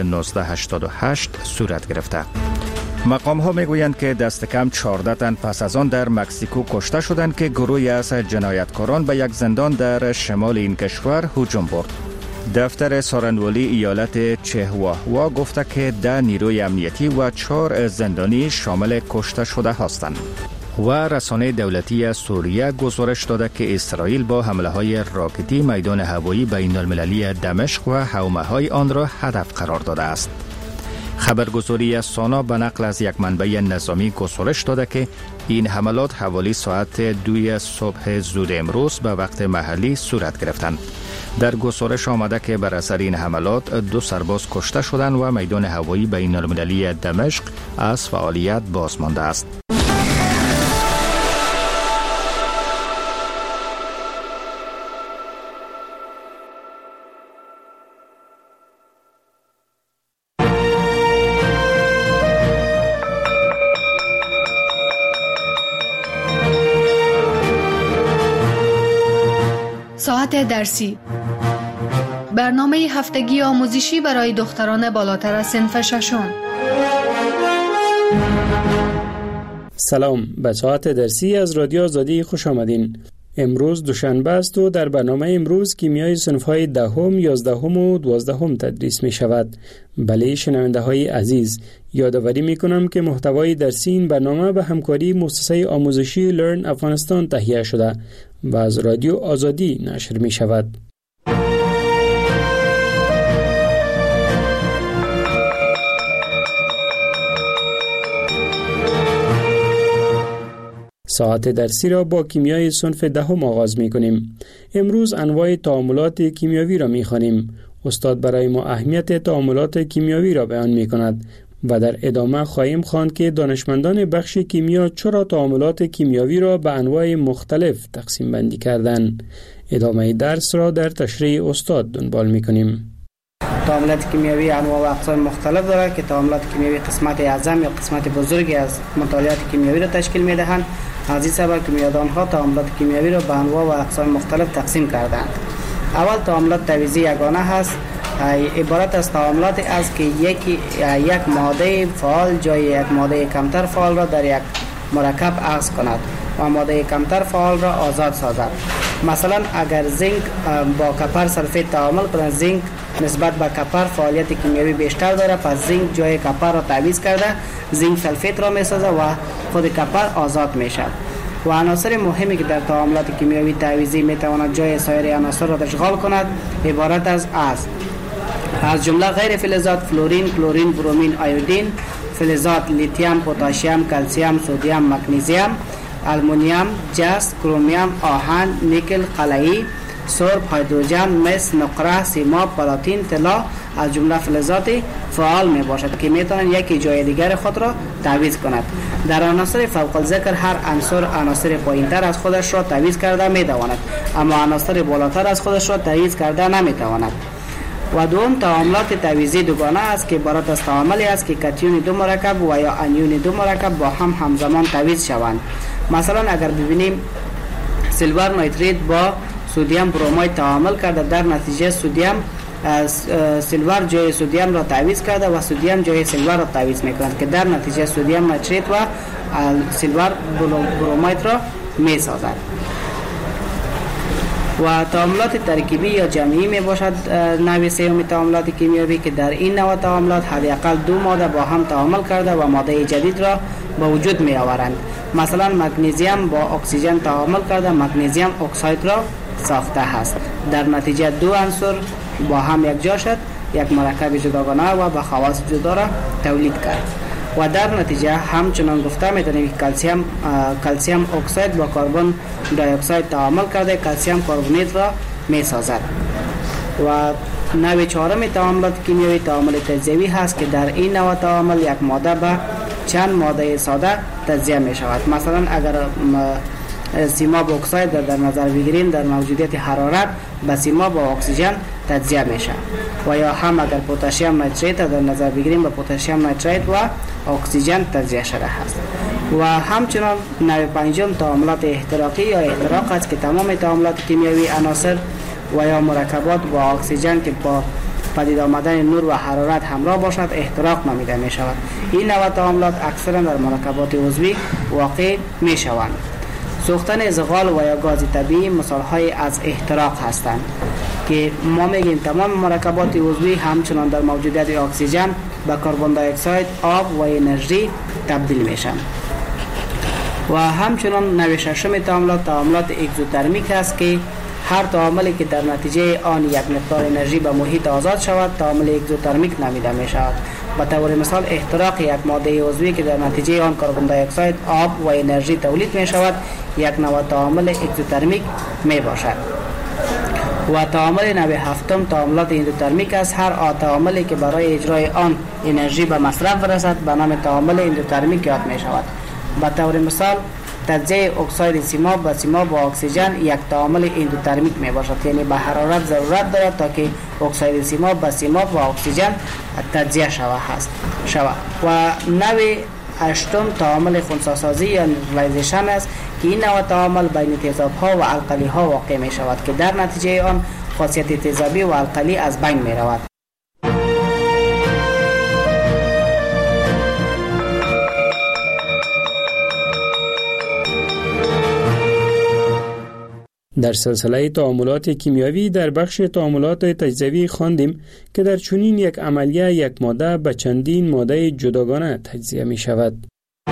1988 صورت گرفته. مقام ها میگویند که دست کم 14 تن پس از آن در مکزیکو کشته شدند که گروهی از جنایتکاران به یک زندان در شمال این کشور هجوم برد. دفتر سارنوالی ایالت چهواهوا گفته که 10 نیروی امنیتی و 4 زندانی شامل کشته شده هستند. و رسانه دولتی سوریه گزارش داده که اسرائیل با حمله های راکتی میدان هوایی بین المللی دمشق و حومه های آن را هدف قرار داده است. خبرگزاری سانا به نقل از یک منبع نظامی گزارش داده که این حملات حوالی ساعت 2 صبح زود امروز به وقت محلی صورت گرفتند. در گزارش آمده که بر اثر این حملات 2 سرباز کشته شدند و میدان هوایی بین المللی دمشق از فعالیت باز مانده است. ساعت درسی، برنامه هفتگی آموزشی برای دختران بالاتر از صنف ششم. سلام، به ساعت درسی از رادیو آزادی خوش آمدین. امروز دوشنبه است و در برنامه امروز کیمیای صنف‌های 10ام، 11ام و 12ام تدریس می شود. بله شنونده های عزیز، یادآوری می کنم که محتوای درسی این برنامه به همکاری مؤسسه آموزشی لرن افغانستان تهیه شده و از رادیو آزادی نشر می شود. ساعت درسی را با کیمیای صنف 10 آغاز می کنیم. امروز انواع تعاملات کیمیاوی را می خوانیم. استاد برای ما اهمیت تعاملات کیمیاوی را بیان می کند. و در ادامه خواهیم خواند که دانشمندان بخش کیمیا چرا تعاملات کیمیاوی را به انواع مختلف تقسیم بندی کردند. ادامه درس را در تشریح استاد دنبال می‌کنیم. تعاملات کیمیاوی انواع و اقسام مختلف دارد که تعاملات کیمیاوی قسمت اعظم یا قسمت بزرگی از مطالعات کیمیاوی را تشکیل می‌دهند. از این سبب کیمیادان‌ها تعاملات کیمیاوی را به انواع و اقسام مختلف تقسیم کردند. اول تعاملات تعویضی یگانه هست. عبارت از تعاملاتی است که یک ماده فعال جای یک ماده کمتر فعال را در یک مرکب عوض کند و ماده کمتر فعال را آزاد سازد. مثلا اگر زینک با کپر سلفیت تعامل کند، زینک نسبت به کپر فعالیت کیمیاوی بیشتر دارد، پس زینک جای کپر را تعویض کرده زینک سلفیت را میسازد و خود کپر آزاد میشود. و عناصر مهمی که در تعاملات کیمیاوی تعویضی میتواند جای سایر عناصر را اشغال کند عبارت از جمله غیر فلزات فلورین، کلورین، برومین، آیودین، فلزات لیتیوم، پتاسیم، کلسیم، سدیم، مگنیزیم، آلومینیوم، جست، کرومیوم، آهن، نیکل، قلعی، سرب، هیدروژن، مس، نقره، سیماب، پلاتین، طلا از جمله فلزات فعال می باشد که می توانند یکی جای دیگر خود را تعویض کند. در عناصر فوق الذکر هر عنصر پایینتر از خودش را تعویض کرده می تواند، اما عناصر بالاتر از خودش را تعویض کرده نمی تواند. و دوم تعاملات تعویضی دوگانه است که عبارت از تعاملی است که کاتیون دو مرکب و یا انیون دو مرکب با هم همزمان تعویض شوند. مثلا اگر ببینیم سیلور نیتریت با سدیم برومید تعامل کرده، در نتیجه سیلور جای سدیم را تعویض کرده و سدیم جای سیلور را تعویض میکند که در نتیجه سدیم نیتریت و سیلور برومید را میسازد. و تعاملات ترکیبی یا جمعی می باشد نوع سوم تعاملات کیمیاوی که در این نوع تعاملات حداقل دو ماده با هم تعامل کرده و ماده جدید را به وجود می آورند. مثلا مگنیزیم با اکسیژن تعامل کرده مگنیزیم اکساید را ساخته است. در نتیجه دو عنصر با هم یک جا شد، یک مرکب جداگانه و با خواص جدا را تولید کرد. و در نتیجه همچنان گفته میتونیم که کلسیم اکساید با کربن دی اکساید تعامل کرده کلسیم کربونیت را میسازد. و نوع چهارم تعاملات کیمیایی تعامل تجزیوی هست که در این نوع تعامل یک ماده به چند ماده ساده تجزیه می شود. مثلا اگر سیماب اکساید در نظر بگیریم در موجودیت حرارت به سیماب با اکسیژن تجزیه میشه. و یا هم اگر پتاسیم نیتریت در نظر بگیریم به پتاسیم نیتریت و اکسیژن تجزیه شده است. و همچنان نوع پنجم تعاملات احتراقی یا احتراق است که تمام تعاملات کیمیاوی عناصر و یا مرکبات با اکسیژن که با پدید آمدن نور و حرارت همراه باشد احتراق نامیده می شود. این نوع تعاملات اکثرا در مرکبات عضوی واقع می شوند. سوختن زغال و یا گاز طبیعی مثال های از احتراق هستند که ما میگیم تمام مرکبات عضوی همچنان در موجودیت اکسیژن به کربن دی اکساید، آب و انرژی تبدیل میشن. و همچنان نوع ششم تعاملات اگزوترمیک است که هر تعاملی که در نتیجه آن یک مقدار انرژی به محیط آزاد شود تعامل اگزوترمیک نامیده می شود. به طور مثال احتراق یک ماده عضوی که در نتیجه آن کربن دی اکساید، آب و انرژی تولید می شود یک نوع تعامل اگزوترمیک می باشد. و تعامل نوع هفتم تعاملات اندوترمیک است. هر تعاملی که برای اجرای آن انرژی به مصرف برسد به نام تعامل اندوترمیک یاد می شود. به طور مثال تجزیه اکساید سیماب با سیماب با اکسیژن یک تعامل اندوترمیک می باشد، یعنی به حرارت ضرورت دارد تا که اکساید سیماب با سیماب با اکسیژن تجزیه شود. و نوع هشتم تعامل خنثی‌سازی یا نیوترالایزیشن است که این نوع تعامل بین تیزاب‌ها و القلی‌ها واقع می شود که در نتیجه آن خاصیت تیزابی و القلی از بین می رود. در سلسله تعاملات کیمیاوی در بخش تعاملات تجزیوی خواندیم که در چنین یک عملیه یک ماده به چندین ماده جداگانه تجزیه می شود.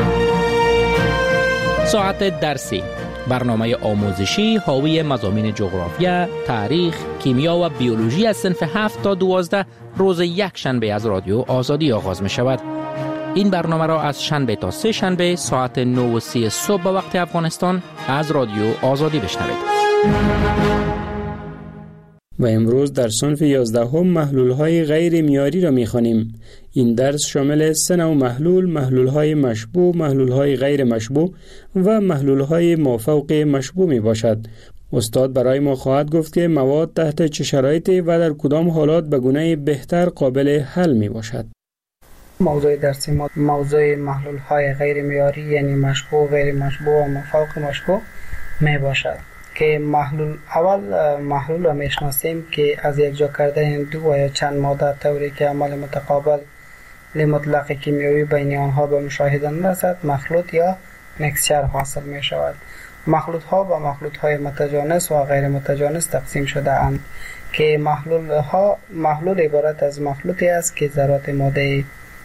ساعت درسی، برنامه آموزشی حاوی مضامین جغرافیا، تاریخ، کیمیا و بیولوژی از صنف 7 تا 12 روز یک شنبه از رادیو آزادی آغاز می شود. این برنامه را از شنبه تا سه شنبه ساعت 9:30 صبح به وقت افغانستان از رادیو آزادی بشنوید. و امروز در صنف 11 محلول‌های غیر معیاری را می‌خوانیم. این درس شامل 3 نوع محلول‌های مشبوع، محلول‌های غیر مشبوع و محلول‌های مافوق مشبوع میباشد. استاد برای ما خواهد گفت که مواد تحت چه شرایطی و در کدام حالات به گونه بهتر قابل حل میباشد. موضوع درسی ما موضوع محلول‌های غیر معیاری یعنی مشبوع، غیر مشبوع و مافوق مشبوع میباشد که محلول را میشناسیم که از یک جا کردن دو یا چند ماده طوری که عمل متقابل مطلق کیمیایی بین آنها به مشاهده نرسد مخلوط یا مکسچر حاصل می شود. مخلوط ها به مخلوط های متجانس و غیر متجانس تقسیم شده اند که محلول عبارت از مخلوطی است که ذرات ماده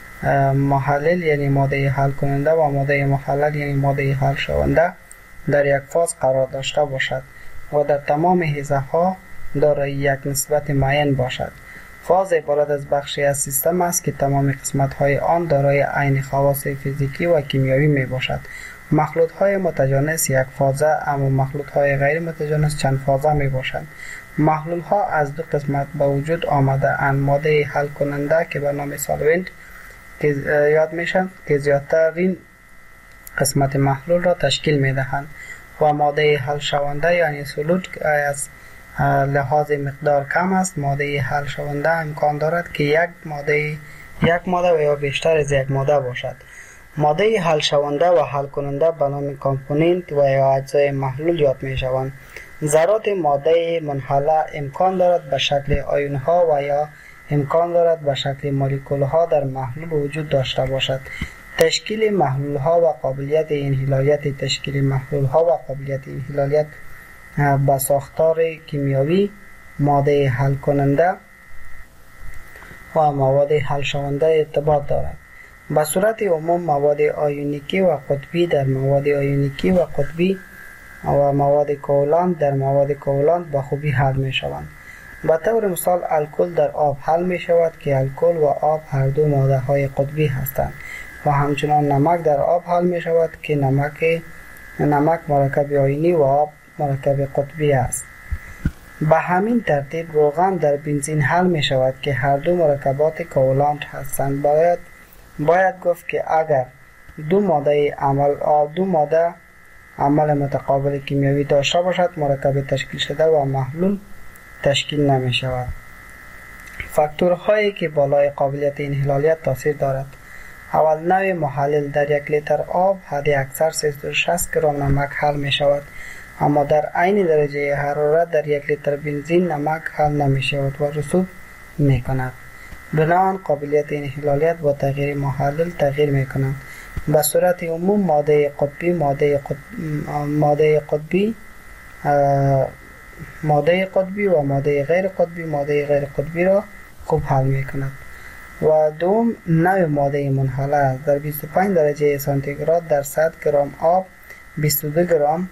محلل یعنی ماده حل کننده و ماده محلل یعنی ماده حل شونده در یک فاز قرار داشته باشد و در تمام حیزه ها دارای یک نسبت معین باشد. فاز عبارت از بخشی از سیستم است که تمام قسمت های آن دارای عین خواص فیزیکی و کیمیایی می باشد. مخلوط های متجانس یک فازه اما مخلوط های غیر متجانس چند فازه می باشند. محلول ها از دو قسمت به وجود آمده اند: ماده حل کننده که به نام سالوینت که یاد میشن که زیادترین قسمت محلول را تشکیل می دهند و ماده حل شونده یعنی سولوت که از لحاظ مقدار کم است. ماده حل شونده امکان دارد که یک ماده و یا بیشتر از یک ماده باشد. ماده حل شونده و حل کننده به نام کامپوننت و یا اجزای محلول یاد می شوند. ذرات ماده منحله امکان دارد به شکل آیون ها و یا امکان دارد به شکل مولکول ها در محلول وجود داشته باشد. تشکیل محلول ها و قابلیت انحلالیت تشکیل محلول ها و قابلیت انحلالیت با ساختار کیمیایی ماده حل کننده و مواد حل شونده ارتباط دارد. به صورت عموم مواد آیونیکی و قطبی در مواد آیونیکی و قطبی و مواد کوالنت در مواد کوالنت به خوبی حل می شوند. به طور مثال الکل در آب حل می شود که الکل و آب هر دو ماده های قطبی هستند و همچنان نمک در آب حل می شود که نمک مرکب آیونی و آب مرکب قطبی است. به همین ترتیب روغن در بنزین حل می شود که هر دو مرکبات کوالنت هستند. باید گفت که اگر دو ماده عمل متقابل کیمیایی داشته باشد مرکب تشکیل شده و محلول تشکیل نمی شود. فاکتورهایی که بالای قابلیت انحلالیت تاثیر دارد: اول، نوع محلل در 1 لیتر آب حد اکثر 360 گرم نمک حل می شود اما در عین درجه حرارت در 1 لیتر بنزین نمک حل نمی شود و رسوب می کند. بنابراین قابلیت انحلالیت با تغییر محلل تغییر می کند. به صورت عموم ماده قطبی و ماده غیر قطبی را خوب حل می کند. و دوم، نوع ماده منحله در 25 درجه سانتیگراد در 100 گرم آب 22 گرم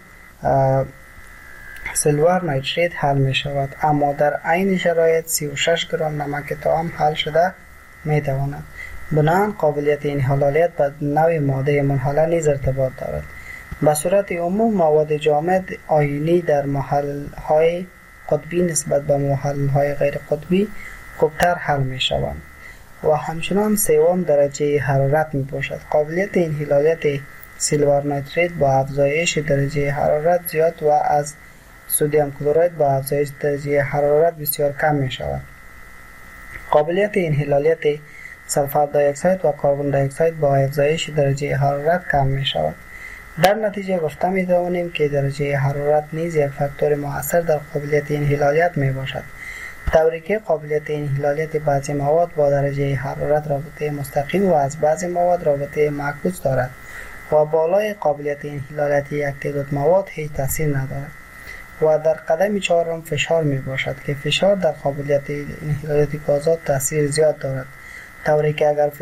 سیلور نایتریت حل می شود اما در عین شرایط 36 گرم نمک طعام حل شده می تواند. بنابراین قابلیت انحلالیت به نوع ماده منحله نیز ارتباط دارد. به صورت عموم مواد جامد آیونی در محل‌های قطبی نسبت به محل‌های غیر قطبی خوبتر حل می شوند و همچنان سوم درجه حرارت می باشد. قابلیت انحلالیت سیلور نایتریت با افزایش درجه حرارت زیاد و از سدیم کلراید با افزایش درجه حرارت بسیار کم می شود. قابلیت انحلالیت سلفر دی اکساید و کربن دی اکساید با افزایش درجه حرارت کم می شود. در نتیجه گفته می توانیم که درجه حرارت نیز یک فاکتور مؤثر در قابلیت انحلالیت می باشد. طوری که قابلیت انحلالیت بعضی مواد با درجه حرارت رابطه مستقیم و از بعضی مواد رابطه معکوس دارد و بالای قابلیت انحلالیت یک تعداد مواد هیچ تاثیر ندارد. و در قدم چهارم فشار می باشد که فشار در قابلیت انحلالیت گازات تاثیر زیاد دارد، طوری که اگر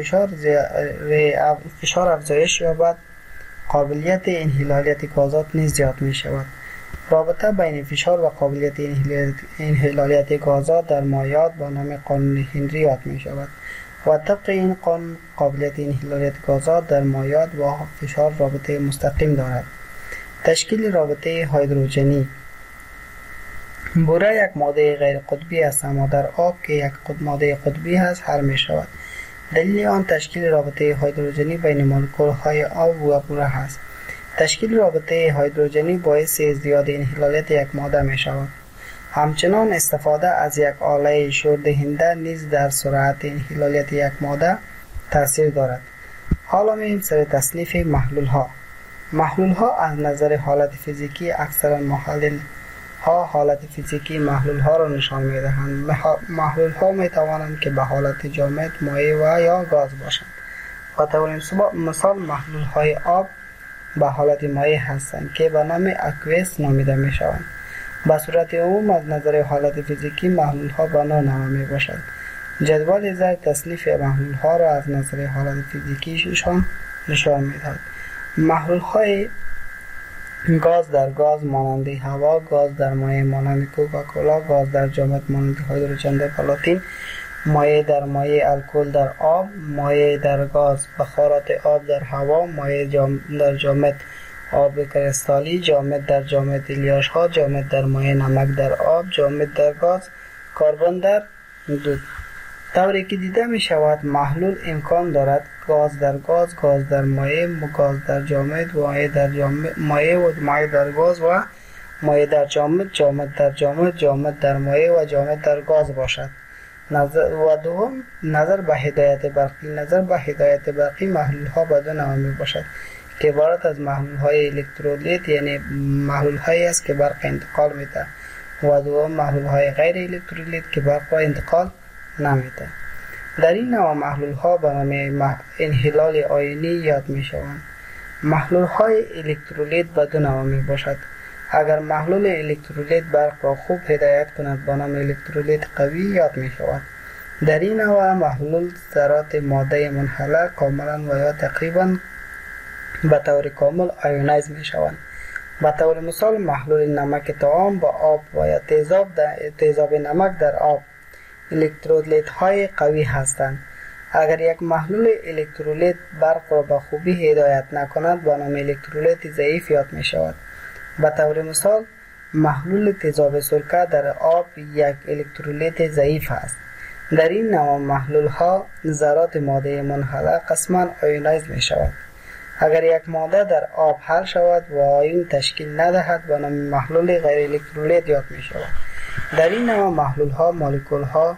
فشار افزایش یابد قابلیت انحلالیت گازات نیز زیاد می شود. رابطه بین فشار و قابلیت انحلالیت گازات در مایعات با نام قانون هنری یاد می شود و طبق این قانون قابلیت انحلالیت گازات در مایعات با فشار رابطه مستقیم دارد. تشکیل رابطه هیدروژنی بوره یک ماده غیر قطبی است، اما در آب که یک ماده قطبی است حل می شود. دلیل آن تشکیل رابطه هیدروژنی بین مولکول های آب و بوره است. تشکیل رابطه هیدروژنی باعث ازدیاد انحلالیت یک ماده می شود. همچنان استفاده از یک آله شوردهنده نیز در سرعت انحلالیت یک ماده تاثیر دارد. حالا می‌ریم سر تصنیف محلول ها. محلول ها از نظر حالت فیزیکی اکثرا محلل ها حالت فیزیکی محلول ها را نشان می‌دهند. محلول ها می‌توانند که به حالت جامد، مایع و یا گاز باشند. به طور مثال محلول های آب به حالت مایع هستند که به نام اکوئس نامیده می‌شوند. به صورت عموم از نظر حالت فیزیکی محلول ها به نوع می باشد. جدول زیر تصنیف محلول ها را از نظر حالت فیزیکیشان نشان می‌دهد. محلول های گاز در گاز مانند هوا، گاز در مایع مانند کوکاکولا، گاز در جامد مانند هیدروژن در پلاتین، مایع در مایع الکل در آب، مایع در گاز بخارات آب در هوا، مایع در جامد آب کریستالی، جامد در جامد الیاش ها، جامد در مایع نمک در آب، جامد در گاز، کربن در دود. طوری که دیده می شود محلول امکان دارد گاز در گاز، گاز در مایع، گاز در جامد، مایع در جامد، مایع و مایع در گاز و مایع در جامد، جامد در جامد، جامد در مایع و جامد در گاز باشد. نظر به هدایت برقی. نظر به هدایت برقی محلول ها به دو نوع می باشد که عبارت از محلول های الکترولیت، یعنی محلول هایی است که برق انتقال میده، و دوم محلول های غیر الکترولیت که برق را انتقال نمیده. در این نوع محلول ها به نام انحلال آیونی یاد می شوند. محلول های الکترولیت به دو نوع می باشد. اگر محلول الکترولیت برق را خوب هدایت کند به نام الکترولیت قوی یاد می شود. در این نوع محلول ذرات ماده منحله کاملا و یا تقریبا به طور کامل آیونایز می شوند. به طور مثال محلول نمک طعام با آب و یا تیزاب نمک در آب الکترولیت های قوی هستند. اگر یک محلول الکترولیت برق را به خوبی هدایت نکند به نام الکترولیت ضعیف یاد می شود. به طور مثال محلول تیزاب سرکه در آب یک الکترولیت ضعیف است. در این نوع محلول ها ذرات ماده منحله قسما آیونایز می شود. اگر یک ماده در آب حل شود و آیون تشکیل ندهد به نام محلول غیر الکترولیت یاد می شود. در این نوع محلول ها مولکول ها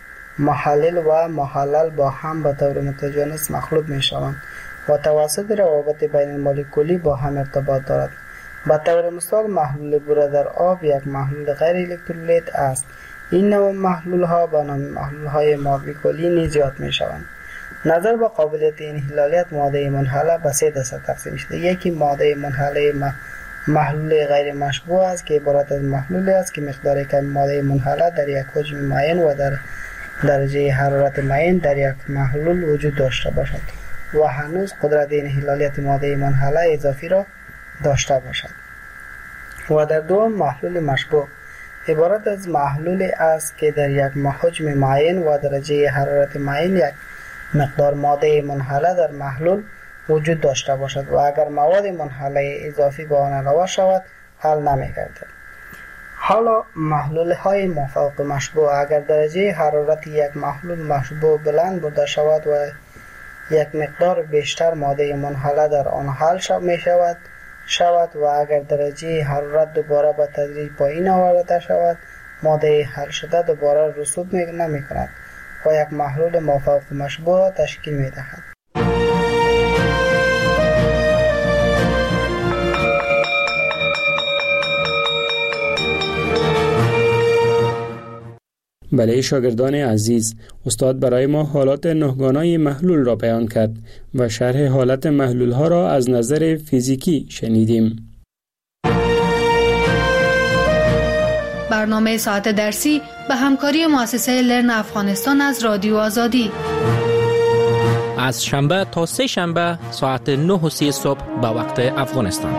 محلل و محلل با هم به طور متجانس مخلوط می شوند و توسط روابط بین مولکولی با هم ارتباط دارد. به طور مثال محلول بوره در آب یک محلول غیر الکترولیت است. این نوع محلول ها به نام محلول های مولکولی نیز یاد می شوند. نظر به قابلیت انحلالیت ماده منحله به سه دسته تقسیم شده. یکی ماده منحله محلول غیر مشبوع است که عبارت از محلولی است که مقدار کم ماده منحله در یک حجم معین و در درجه حرارت معین در یک محلول وجود داشته باشد و هنوز قدرت انحلالیت ماده منحله اضافی را داشته باشد. و در دوم محلول مشبوع عبارت از محلولی است که در یک حجم معین و درجه حرارت معین یک مقدار ماده منحله در محلول وجود داشته باشد و اگر مواد منحله اضافی به آن علاوه شود حل نمی‌گردد. حالا محلول های مافوق مشبوع اگر درجه حرارت یک محلول مشبوع بلند بوده شود و یک مقدار بیشتر ماده منحله در آن حل شود و اگر درجه حرارت دوباره به تدریج پایین آورده شود ماده حل شده دوباره رسوب نمی کند و یک محلول مافوق مشبوع تشکیل می دهد. بله شاگردان عزیز، استاد برای ما حالات نهگانای محلول را بیان کرد و شرح حالت محلول ها را از نظر فیزیکی شنیدیم. برنامه ساعت درسی به همکاری مؤسسه لرن افغانستان از رادیو آزادی از شنبه تا سه شنبه ساعت 9:30 صبح به وقت افغانستان.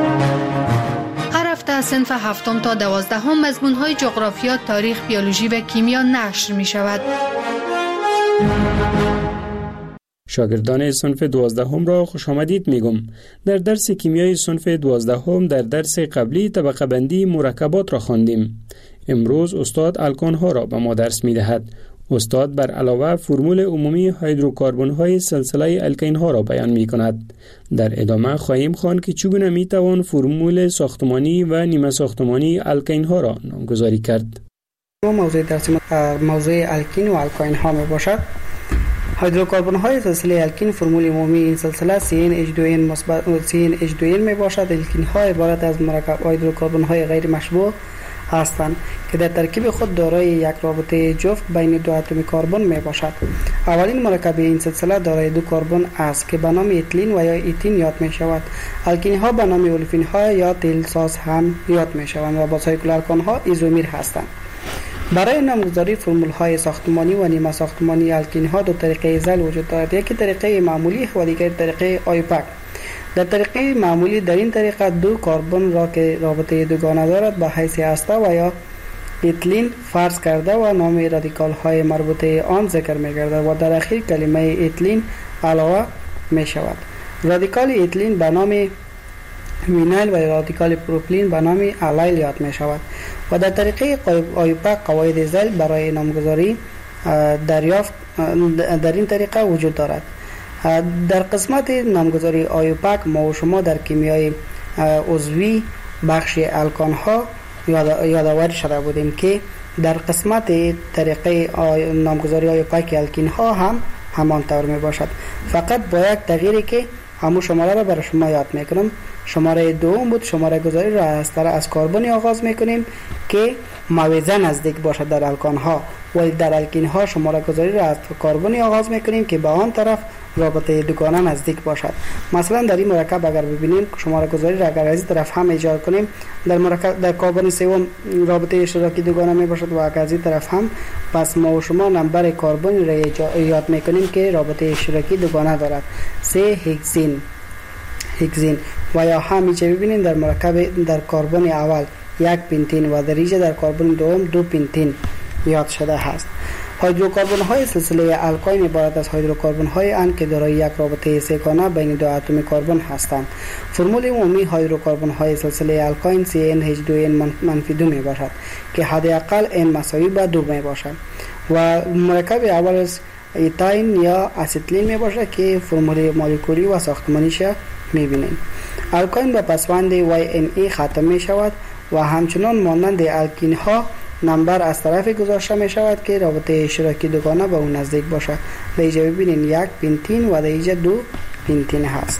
از صنف 7 تا 12 مضمون‌های جغرافیا، تاریخ، بیولوژی و کیمیا نشر می‌شود. شاگردان صنف 12 را خوش آمدید میگم. در درس کیمیای صنف 12 در درس قبلی طبقه بندی مرکبات را خواندیم. امروز استاد الکان ها را به ما درس میدهد. استاد بر علاوه فرمول عمومی هیدروکاربن های سلسله الکین ها را بیان می کند. در ادامه خواهیم خواند که چگونه می توان فرمول ساختمانی و نیمه ساختمانی الکین ها را نامگذاری کرد. موضوع درس موضوع الکین و الکین ها می باشد. هیدروکاربن های سلسله الکین فرمول عمومی این سلسله CnH2n مثبت CnH2n می باشد. الکین ها عبارت از مرکب هیدروکاربن های غیر مشبوع هستند که در ترکیب خود دارای یک رابطه جفت بین دو اتم کربن می باشد. اولین مرکب این سلسله دارای دو کربن است که به نام اتیلین و یا ایتین یاد می شود. الکین ها به نام اولفین ها یا تیل ساز هم یاد می شوند و با سایکل الکان ها ایزومیر هستند. برای نامگذاری فرمول های ساختمانی و نیمه ساختمانی الکین ها دو طریقه زل وجود دارد. یکی طریقه معمولی و دیگر طریقه آیوپک. در طریقه معمولی در این طریقه دو کربن را که رابطه دوگانه دارد به حیث هسته و یا اتیلین فرض کرده و نام رادیکال های مربوطه آن ذکر می گردد و در اخیر کلمه اتیلین علاوه می شود. رادیکال اتیلین به نام وینایل و رادیکال پروپیلین به نام الیل یاد می شود و در طریقه آیوپک قواعد زل برای نامگذاری دریافت در این طریقه وجود دارد. در قسمت نامگذاری آیوپک ما و شما در کیمیای عضوی بخش الکان ها یادآوری شده بودیم که در قسمت طریقه نامگذاری آیوپک الکین ها هم همان طور می باشد، فقط با یک تغییری که همون شماره را برای شما یاد میکنم. شماره دوم بود. شماره گذاری را از کربن آغاز میکنیم که موازه نزدیک باشد در الکان ها، ولی در الکین ها شماره گذاری را از کربن آغاز میکنیم که به آن طرف رابطه دوگانه نزدیک باشد. مثلا در این مرکب اگر ببینیم شماره گذاری را اگر از این طرف هم ایجاد کنیم در کربن سوم رابطه اشتراکی دوگانه می باشد و اگر از این طرف هم، پس ما و شما نمبر کربن را یاد میکنیم که رابطه اشتراکی دوگانه دارد. 3 هگزین و یا همیشه ببینیم در مرکب در کربن اول 1 پنتین و در اینجا در کربن دوم 2 پنتین یاد شده است. هیدروکاربن های سلسله الکین عبارت از هیدروکاربن های اند که دارای یک رابطه سه‌گانه بین دو اتم کربن هستند. فرمول عمومی هیدروکاربن های سلسله الکین CnH2n-2 می باشد که حداقل n مساوی به 2 می باشد و مرکب اول از ایتاین یا اسیتیلین می باشد که فرمول مولکولی و ساختمانیش می بینیم. الکین به پسوند YNE ختم می شود و همچنان مانند الکین ها نمبر از طرف گذاشته می شود که رابطه اشتراکی دوگانه به اون نزدیک باشد. در اینجا ببینید 1 پنتین و در اینجا 2 پنتین هست.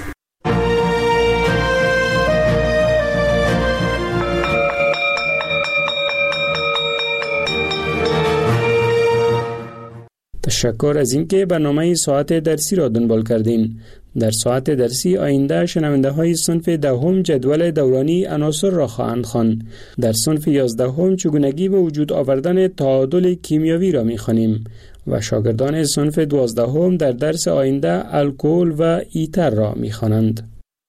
تشکر از اینکه برنامه ساعت درسی را دنبال کردین. در ساعت درسی آینده شنونده های صنف 10 جدول دورانی عناصر را خواهند خواند. در صنف 11 چگونگی به وجود آوردن تعادل کیمیایی را می‌خوانیم و شاگردان صنف 12 در درس آینده الکل و ایتر را می‌خوانند.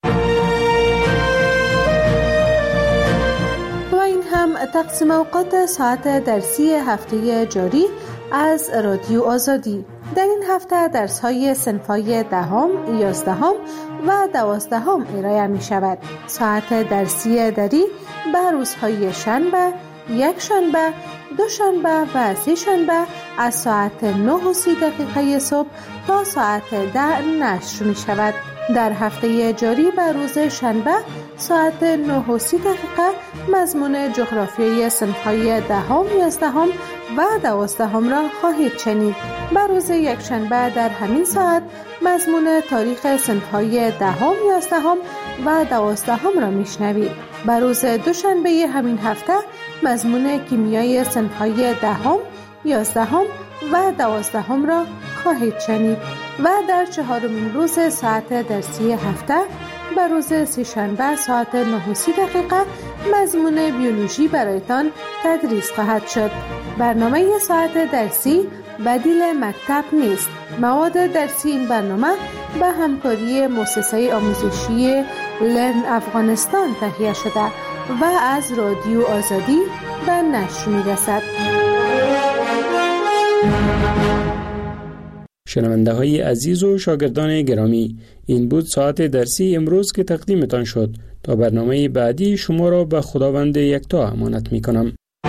و این هم تقسیم اوقات ساعت درسی هفته جاری از رادیو آزادی. در این هفته درس‌های صنف‌های 10، 11 و 12 ارائه می‌شود. ساعت درسی دری به روزهای شنبه، یک شنبه، دو شنبه و سه شنبه از ساعت 9:30 صبح تا ساعت 10 نشر می‌شود. در هفته جاری به روز شنبه ساعت 9:30 مضمون جغرافیایی صنف‌های 10، 11 و 12 را خواهید شنید. به روز یکشنبه در همین ساعت مضمون تاریخ صنف‌های 10، 11 و 12 را میشنوید. به روز دوشنبه همین هفته مضمون کیمیای صنف‌های 10، 11 و 12 را خواهید شنید و در چهارمین روز ساعت درسی هفته به روز سه‌شنبه ساعت 9:30 مضمون بیولوژی برایتان تدریس خواهد شد. برنامه ساعت درسی بدیل مکتب نیست. مواد درسی این برنامه به همکاری مؤسسه آموزشی لرن افغانستان تهیه شده و از رادیو آزادی به نشر می‌رسد. شنونده های عزیز و شاگردان گرامی، این بود ساعت درسی امروز که تقدیمتان شد. تا برنامه بعدی شما را به خداوند یکتا امانت می کنم.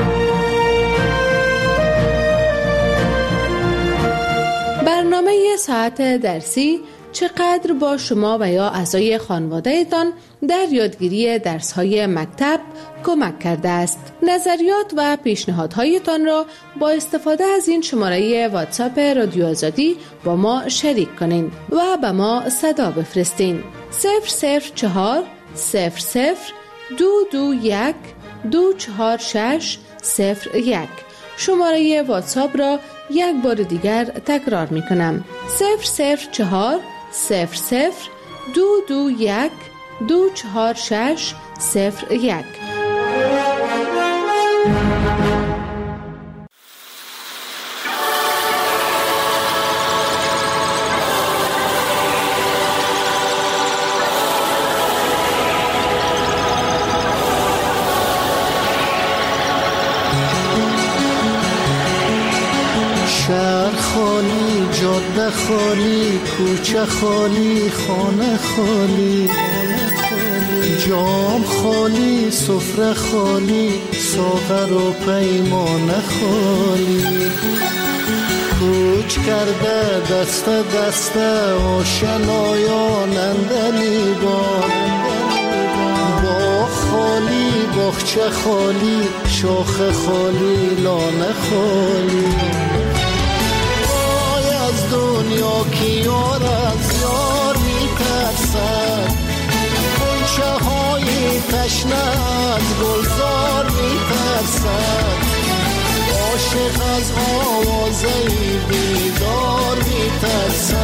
برنامه ساعت درسی چقدر با شما و یا اعضای خانواده‌تان در یادگیری درس‌های مکتب کمک کرده است. نظریات و پیشنهادهایتان را با استفاده از این شماره واتساپ رادیو آزادی با ما شریک کنین و به ما صدا بفرستین. 004 00 221 246 01. شماره واتساپ را یک بار دیگر تکرار می کنم. 004 00 221 246 01. شهر خالی، جاده خالی، کوچه خالی، خانه خالی، جام خالی، سفره خالی، ساغر و پیمانه خالی. کوچ کرده دست دست آشنایان اندلیبان، باغ خالی، باغچه خالی، شاخ خالی، لانه خالی. دنیا کی یار از یار میترسد، غنچه های تشنه از گلزار میترسد، عاشق از آوازه بیدار میترسد،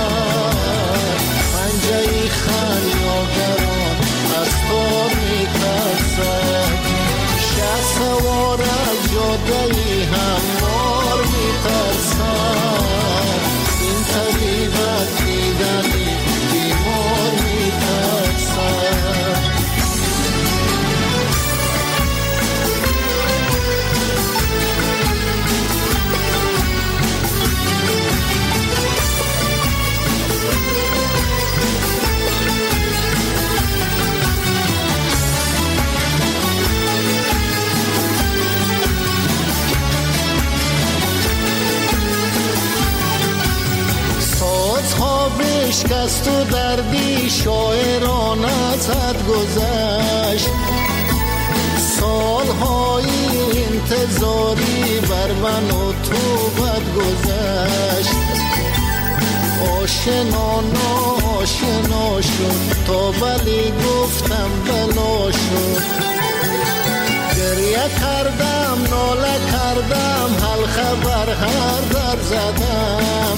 پنجه خمیازگران از تار میترسد، شه سوار از جاده هموار میترسد، طبیبت دیدنی بیمار میترسد. بشکست و دردی شاعران ازت گذشت، سالهای انتظاری بر من و تو بد گذشت، آشنا ناشنا شد تا ولی گفتم بلا شد، گریه کردم ناله کردم حلقه بر هر در زدم،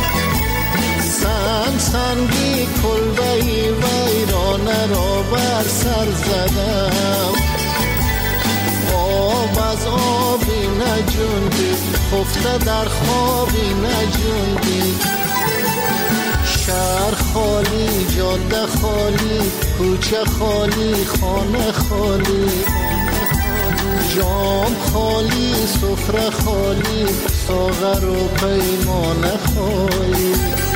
سنگی کلبهی ویرانه را بر سر زدم، آب از آبی نجوندی خفته در خوابی نجوندی، شهر خالی، جاده خالی، کوچه خالی، خانه خالی، جام خالی، سفره خالی، ساغر و پیمانه خالی.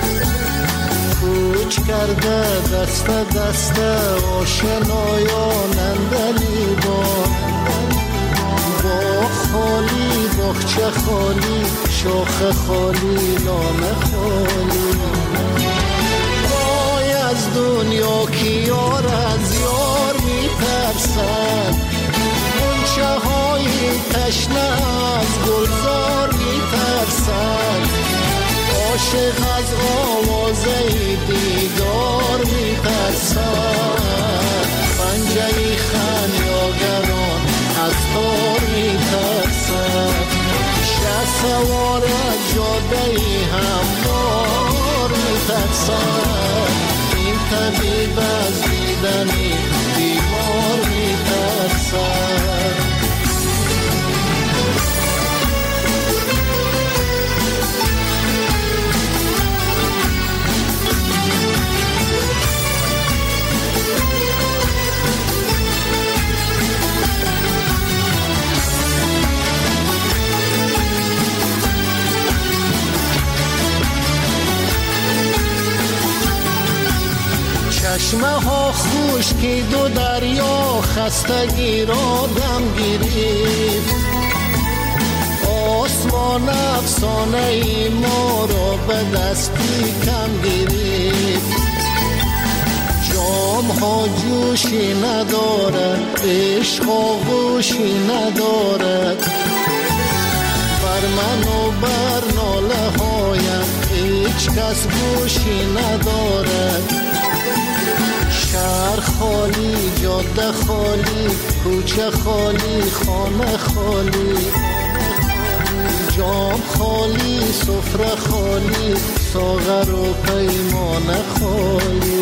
کوچ کرده دست دست آشنایان اندلیبان، باغ خالی، باغچه خالی، شاخ خالی، لانه خالی. وای از دنیا کی یار از یار میترسد، غنچه های تشنه از گلزار میترسد، عاشق از آوازه دیدار میترسد، پنجه خمیازگران از تار میترسد، شه سوار از جاده هموار میترسد، این طبیب از دیدنی بیمار میترسد. چشمه ها خشکی دو دریا خستگی را دم گرفت آسمان افسانه ای ما را به دستی کم گرفت جام ها جوشی ندارد عشق آغوشی ندارد بر من و بر ناله هایم هیچ کس گوشی ندارد شهر خالی جاده خالی کوچه خالی خانه خالی جام خالی سفره خالی ساغر و پیمان خالی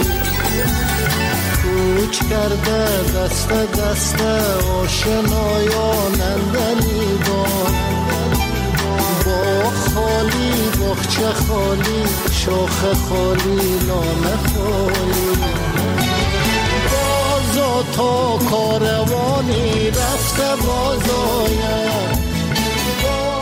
کوچ کرده دست دست آشنایان اندلیبان باغ خالی باغچه خالی شاخ خالی لانه خالی بازا تا کاروانی رفته بازایم